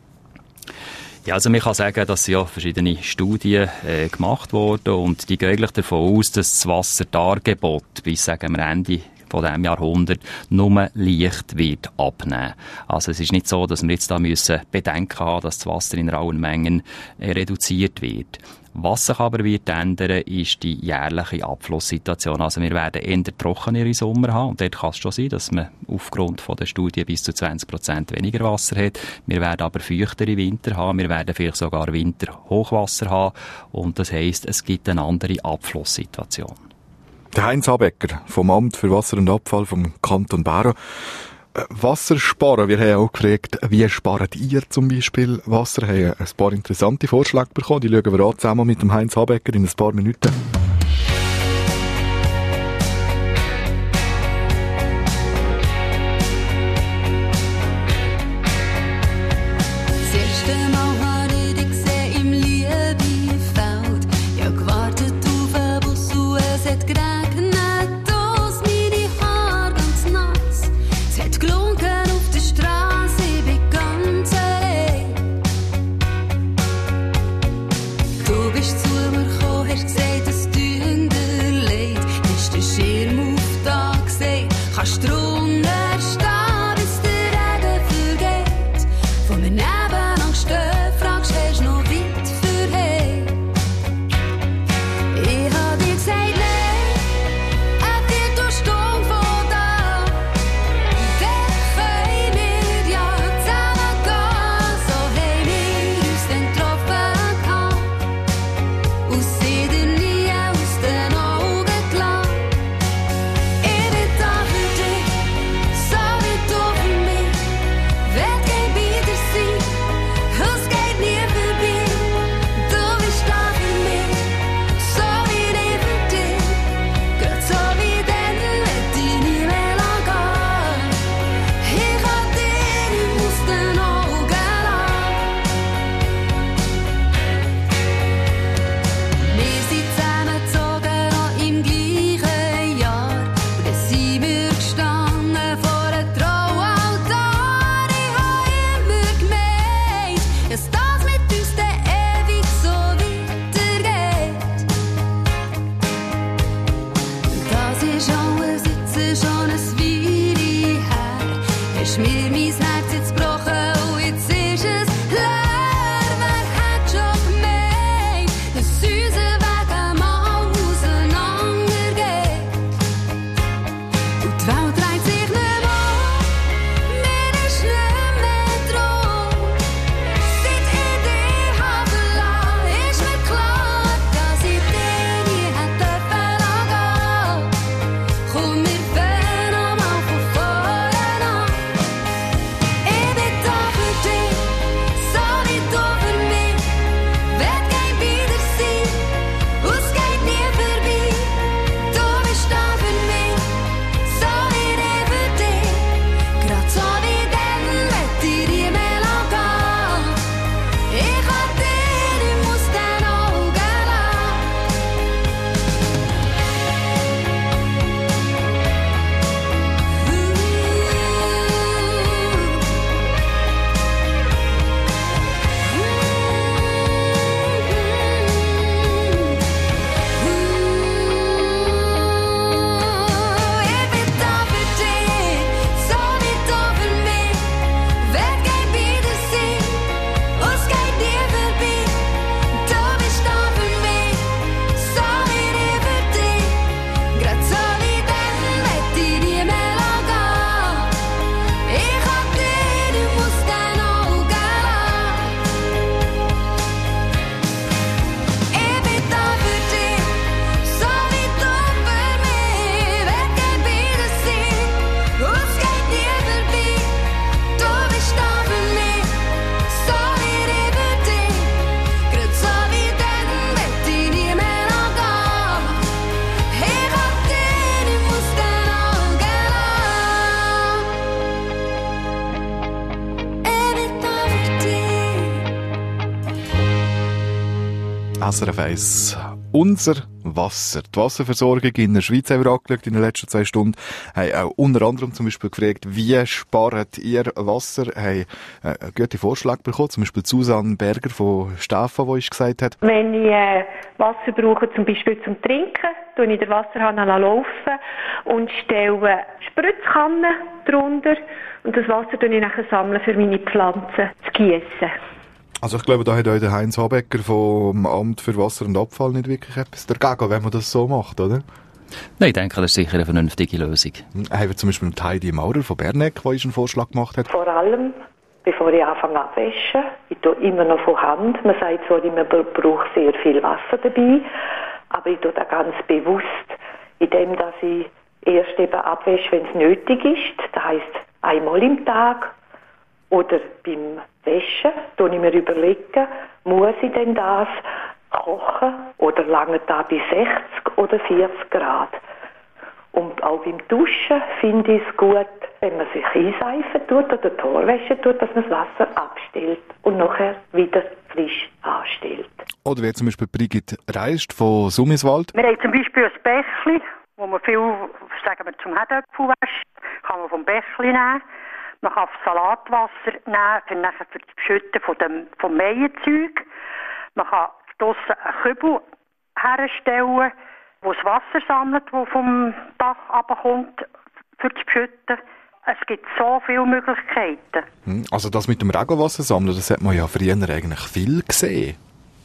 Ja, also man kann sagen, dass ja verschiedene Studien gemacht wurden und die gehen eigentlich davon aus, dass das Wasserdargebot bis, sagen wir, Ende von diesem Jahrhundert nur leicht wird abnehmen. Also es ist nicht so, dass wir jetzt da müssen Bedenken haben, dass das Wasser in rauen Mengen reduziert wird. Was sich aber wird ändern, ist die jährliche Abflusssituation. Also wir werden eher trockenere Sommer haben und dort kann es schon sein, dass man aufgrund von der Studie bis zu 20% weniger Wasser hat. Wir werden aber feuchtere Winter haben, wir werden vielleicht sogar Winterhochwasser haben und das heisst, es gibt eine andere Abflusssituation. Der Heinz Habecker vom Amt für Wasser und Abfall vom Kanton Bern. Wasser sparen. Wir haben ja auch gefragt, wie spart ihr zum Beispiel Wasser? Wir haben ein paar interessante Vorschläge bekommen. Die schauen wir an zusammen mit dem Heinz Habecker in ein paar Minuten. Herz jetzt gebrochen und jetzt ist es leer. Wer hat schon gemerkt? SRF 1. Unser Wasser. Die Wasserversorgung in der Schweiz haben wir angeschaut in den letzten 2 Stunden. Haben auch unter anderem zum Beispiel gefragt, wie spart ihr Wasser? Haben gute Vorschläge bekommen. Zum Beispiel Susanne Berger von Stefan, die uns gesagt hat: Wenn ich Wasser brauche, zum Beispiel zum Trinken, tue ich den Wasserhahn laufen und stelle Spritzkannen drunter. Und das Wasser tue ich nachher sammeln für meine Pflanzen zu gießen. Also ich glaube, da hat euch der Heinz Habecker vom Amt für Wasser und Abfall nicht wirklich etwas dagegen, wenn man das so macht, oder? Nein, ich denke, das ist sicher eine vernünftige Lösung. Haben wir zum Beispiel mit Heidi Maurer von Berneck, die einen Vorschlag gemacht hat? Vor allem, bevor ich anfange abwaschen, ich tue immer noch von Hand. Man sagt zwar, man braucht sehr viel Wasser dabei, aber ich tue das ganz bewusst, indem dass ich erst eben abwäsche, wenn es nötig ist. Das heisst, einmal im Tag. Oder beim Waschen tue ich mir überlegen, muss ich denn das kochen oder lange da bei 60 oder 40 Grad? Und auch beim Duschen finde ich es gut, wenn man sich einseifen tut oder die Haare waschen tut, dass man das Wasser abstellt und nachher wieder frisch anstellt. Oder wie zum Beispiel Brigitte Reist von Summiswald. Wir haben zum Beispiel ein Bächli, wo man viel, sagen wir, zum Herdöpfel wäscht, kann man vom Bächli nehmen. Man kann Salatwasser nehmen, für das Beschütten vom Meierzeug. Man kann draussen einen Kübel herstellen, wo das Wasser sammelt, das vom Dach runterkommt, für das Beschütten. Es gibt so viele Möglichkeiten. Also das mit dem Regenwasser sammeln, das hat man ja früher eigentlich viel gesehen.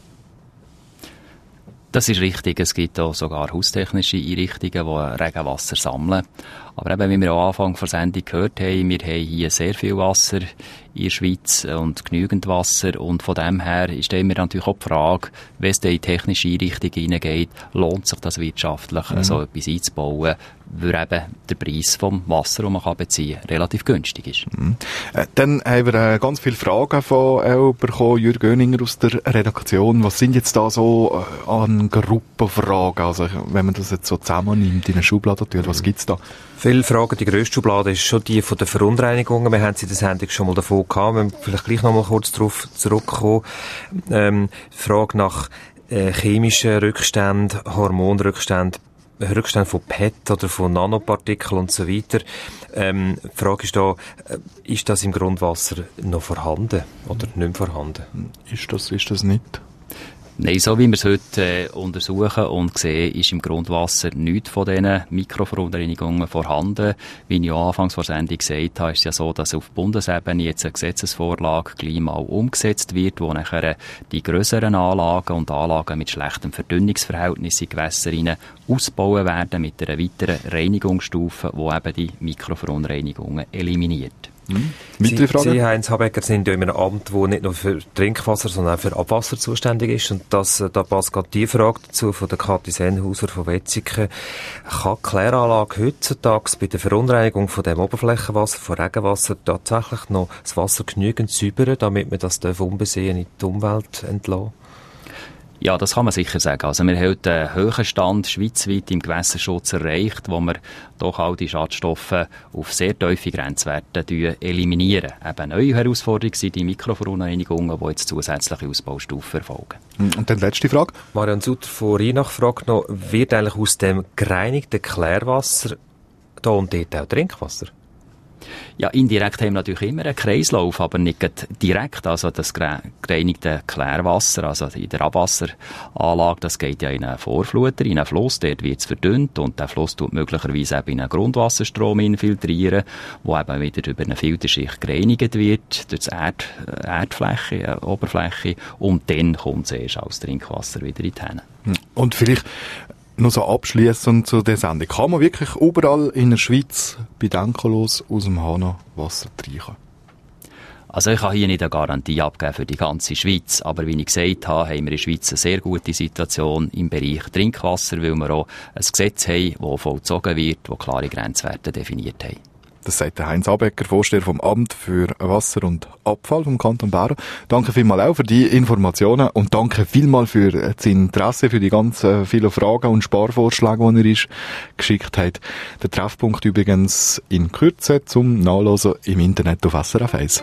Das ist richtig. Es gibt auch sogar haustechnische Einrichtungen, die Regenwasser sammeln. Aber eben, wie wir am Anfang der Sendung gehört haben, wir haben hier sehr viel Wasser in der Schweiz und genügend Wasser. Und von dem her ist immer natürlich auch die Frage, wenn es in technische Einrichtungen hineingeht, lohnt sich das wirtschaftlich, so etwas einzubauen, weil eben der Preis vom Wasser, das man beziehen kann, relativ günstig ist. Dann haben wir ganz viele Fragen von euch bekommen, Jürg Göninger aus der Redaktion. Was sind jetzt da so an Gruppenfragen? Also wenn man das jetzt so zusammennimmt, in eine Schublade tut, was gibt's da? Viele Fragen, die grösste Schublade ist schon die von den Verunreinigungen. Wir haben sie in der Sendung schon mal davon gehabt. Wir müssen vielleicht gleich noch mal kurz darauf zurückkommen. Frage nach chemischen Rückständen, Hormonrückständen, Rückstände von PET oder von Nanopartikeln und so weiter. Die Frage ist da, ist das im Grundwasser noch vorhanden oder nicht mehr vorhanden? Ist das nicht? Nein, so wie wir es heute untersuchen und sehen, ist im Grundwasser nichts von diesen Mikroverunreinigungen vorhanden. Wie ich auch anfangs vor der Sendung gesagt habe, ist es ja so, dass auf Bundesebene jetzt eine Gesetzesvorlage gleich mal umgesetzt wird, wo nachher die grösseren Anlagen und Anlagen mit schlechtem Verdünnungsverhältnis in Gewässer ausbauen werden mit einer weiteren Reinigungsstufe, die eben die Mikroverunreinigungen eliminiert. Weitere Frage? Sie, Heinz Habecker, sind ja in einem Amt, das nicht nur für Trinkwasser, sondern auch für Abwasser zuständig ist. Und da passt gerade die Frage dazu von der Kathi Sennhauser von Wetzikon. Kann die Kläranlage heutzutage bei der Verunreinigung von dem Oberflächenwasser, von Regenwasser, tatsächlich noch das Wasser genügend säubern, damit man das unbesehen in die Umwelt entlassen? Ja, das kann man sicher sagen. Also wir haben einen hohen Stand schweizweit im Gewässerschutz erreicht, wo wir doch all die Schadstoffe auf sehr tiefe Grenzwerte eliminieren. Eben eine neue Herausforderung sind die Mikroverunreinigungen, die jetzt zusätzliche Ausbaustufen erfolgen. Und dann letzte Frage. Marianne Sutter von Rheinach fragt noch, wird eigentlich aus dem gereinigten Klärwasser da und dort auch Trinkwasser? Ja, indirekt haben wir natürlich immer einen Kreislauf, aber nicht direkt. Also das gereinigte Klärwasser, also in der Abwasseranlage, das geht ja in einen Vorfluter, in einen Fluss, dort wird es verdünnt und der Fluss tut möglicherweise eben in einen Grundwasserstrom infiltrieren, wo eben wieder über eine Filterschicht gereinigt wird, durch die Oberfläche und dann kommt es erst als Trinkwasser wieder in die Hähne. Und vielleicht noch so abschliessend zu der Sendung. Kann man wirklich überall in der Schweiz bedenkenlos aus dem Hahn Wasser trinken? Also ich kann hier nicht eine Garantie abgeben für die ganze Schweiz, aber wie ich gesagt habe, haben wir in der Schweiz eine sehr gute Situation im Bereich Trinkwasser, weil wir auch ein Gesetz haben, das vollzogen wird, das klare Grenzwerte definiert haben. Das sagt der Heinz Habecker, Vorsteher vom Amt für Wasser und Abfall vom Kanton Bern. Danke vielmals auch für die Informationen und danke vielmals für das Interesse, für die ganz vielen Fragen und Sparvorschläge, die ihr uns geschickt habt. Der Treffpunkt übrigens in Kürze zum Nachlesen im Internet auf SRF 1.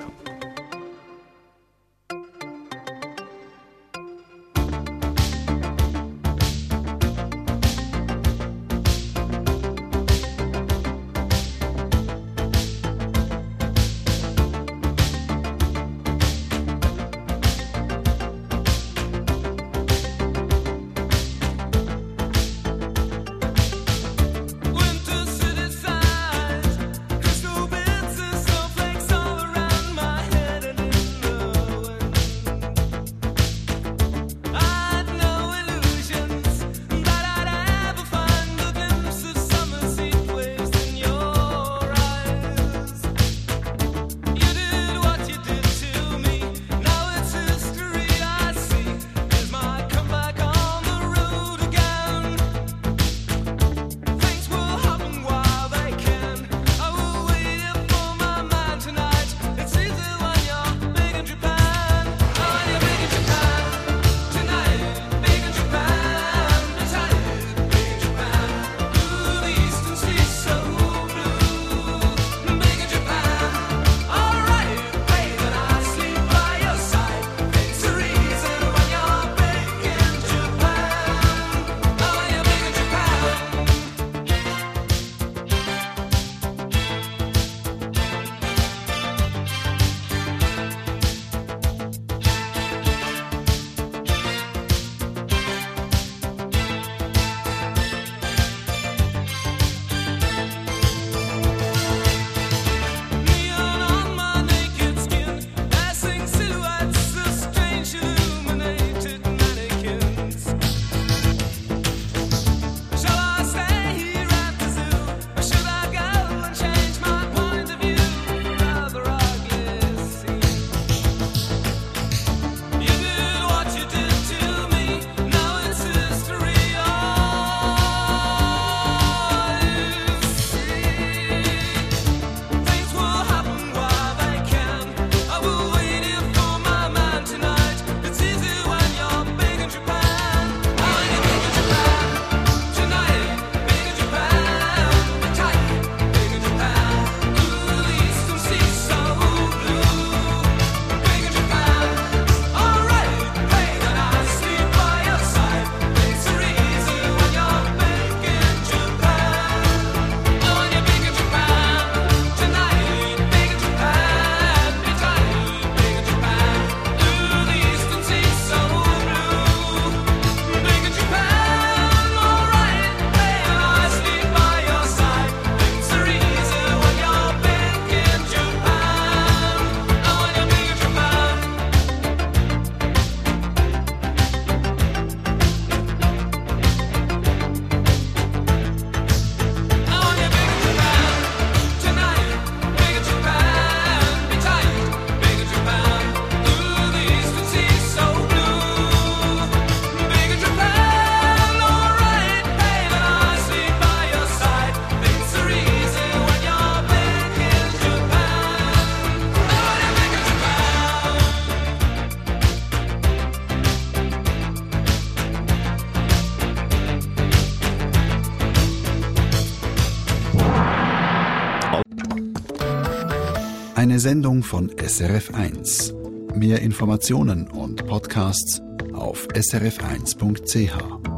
Eine Sendung von SRF1. Mehr Informationen und Podcasts auf srf1.ch.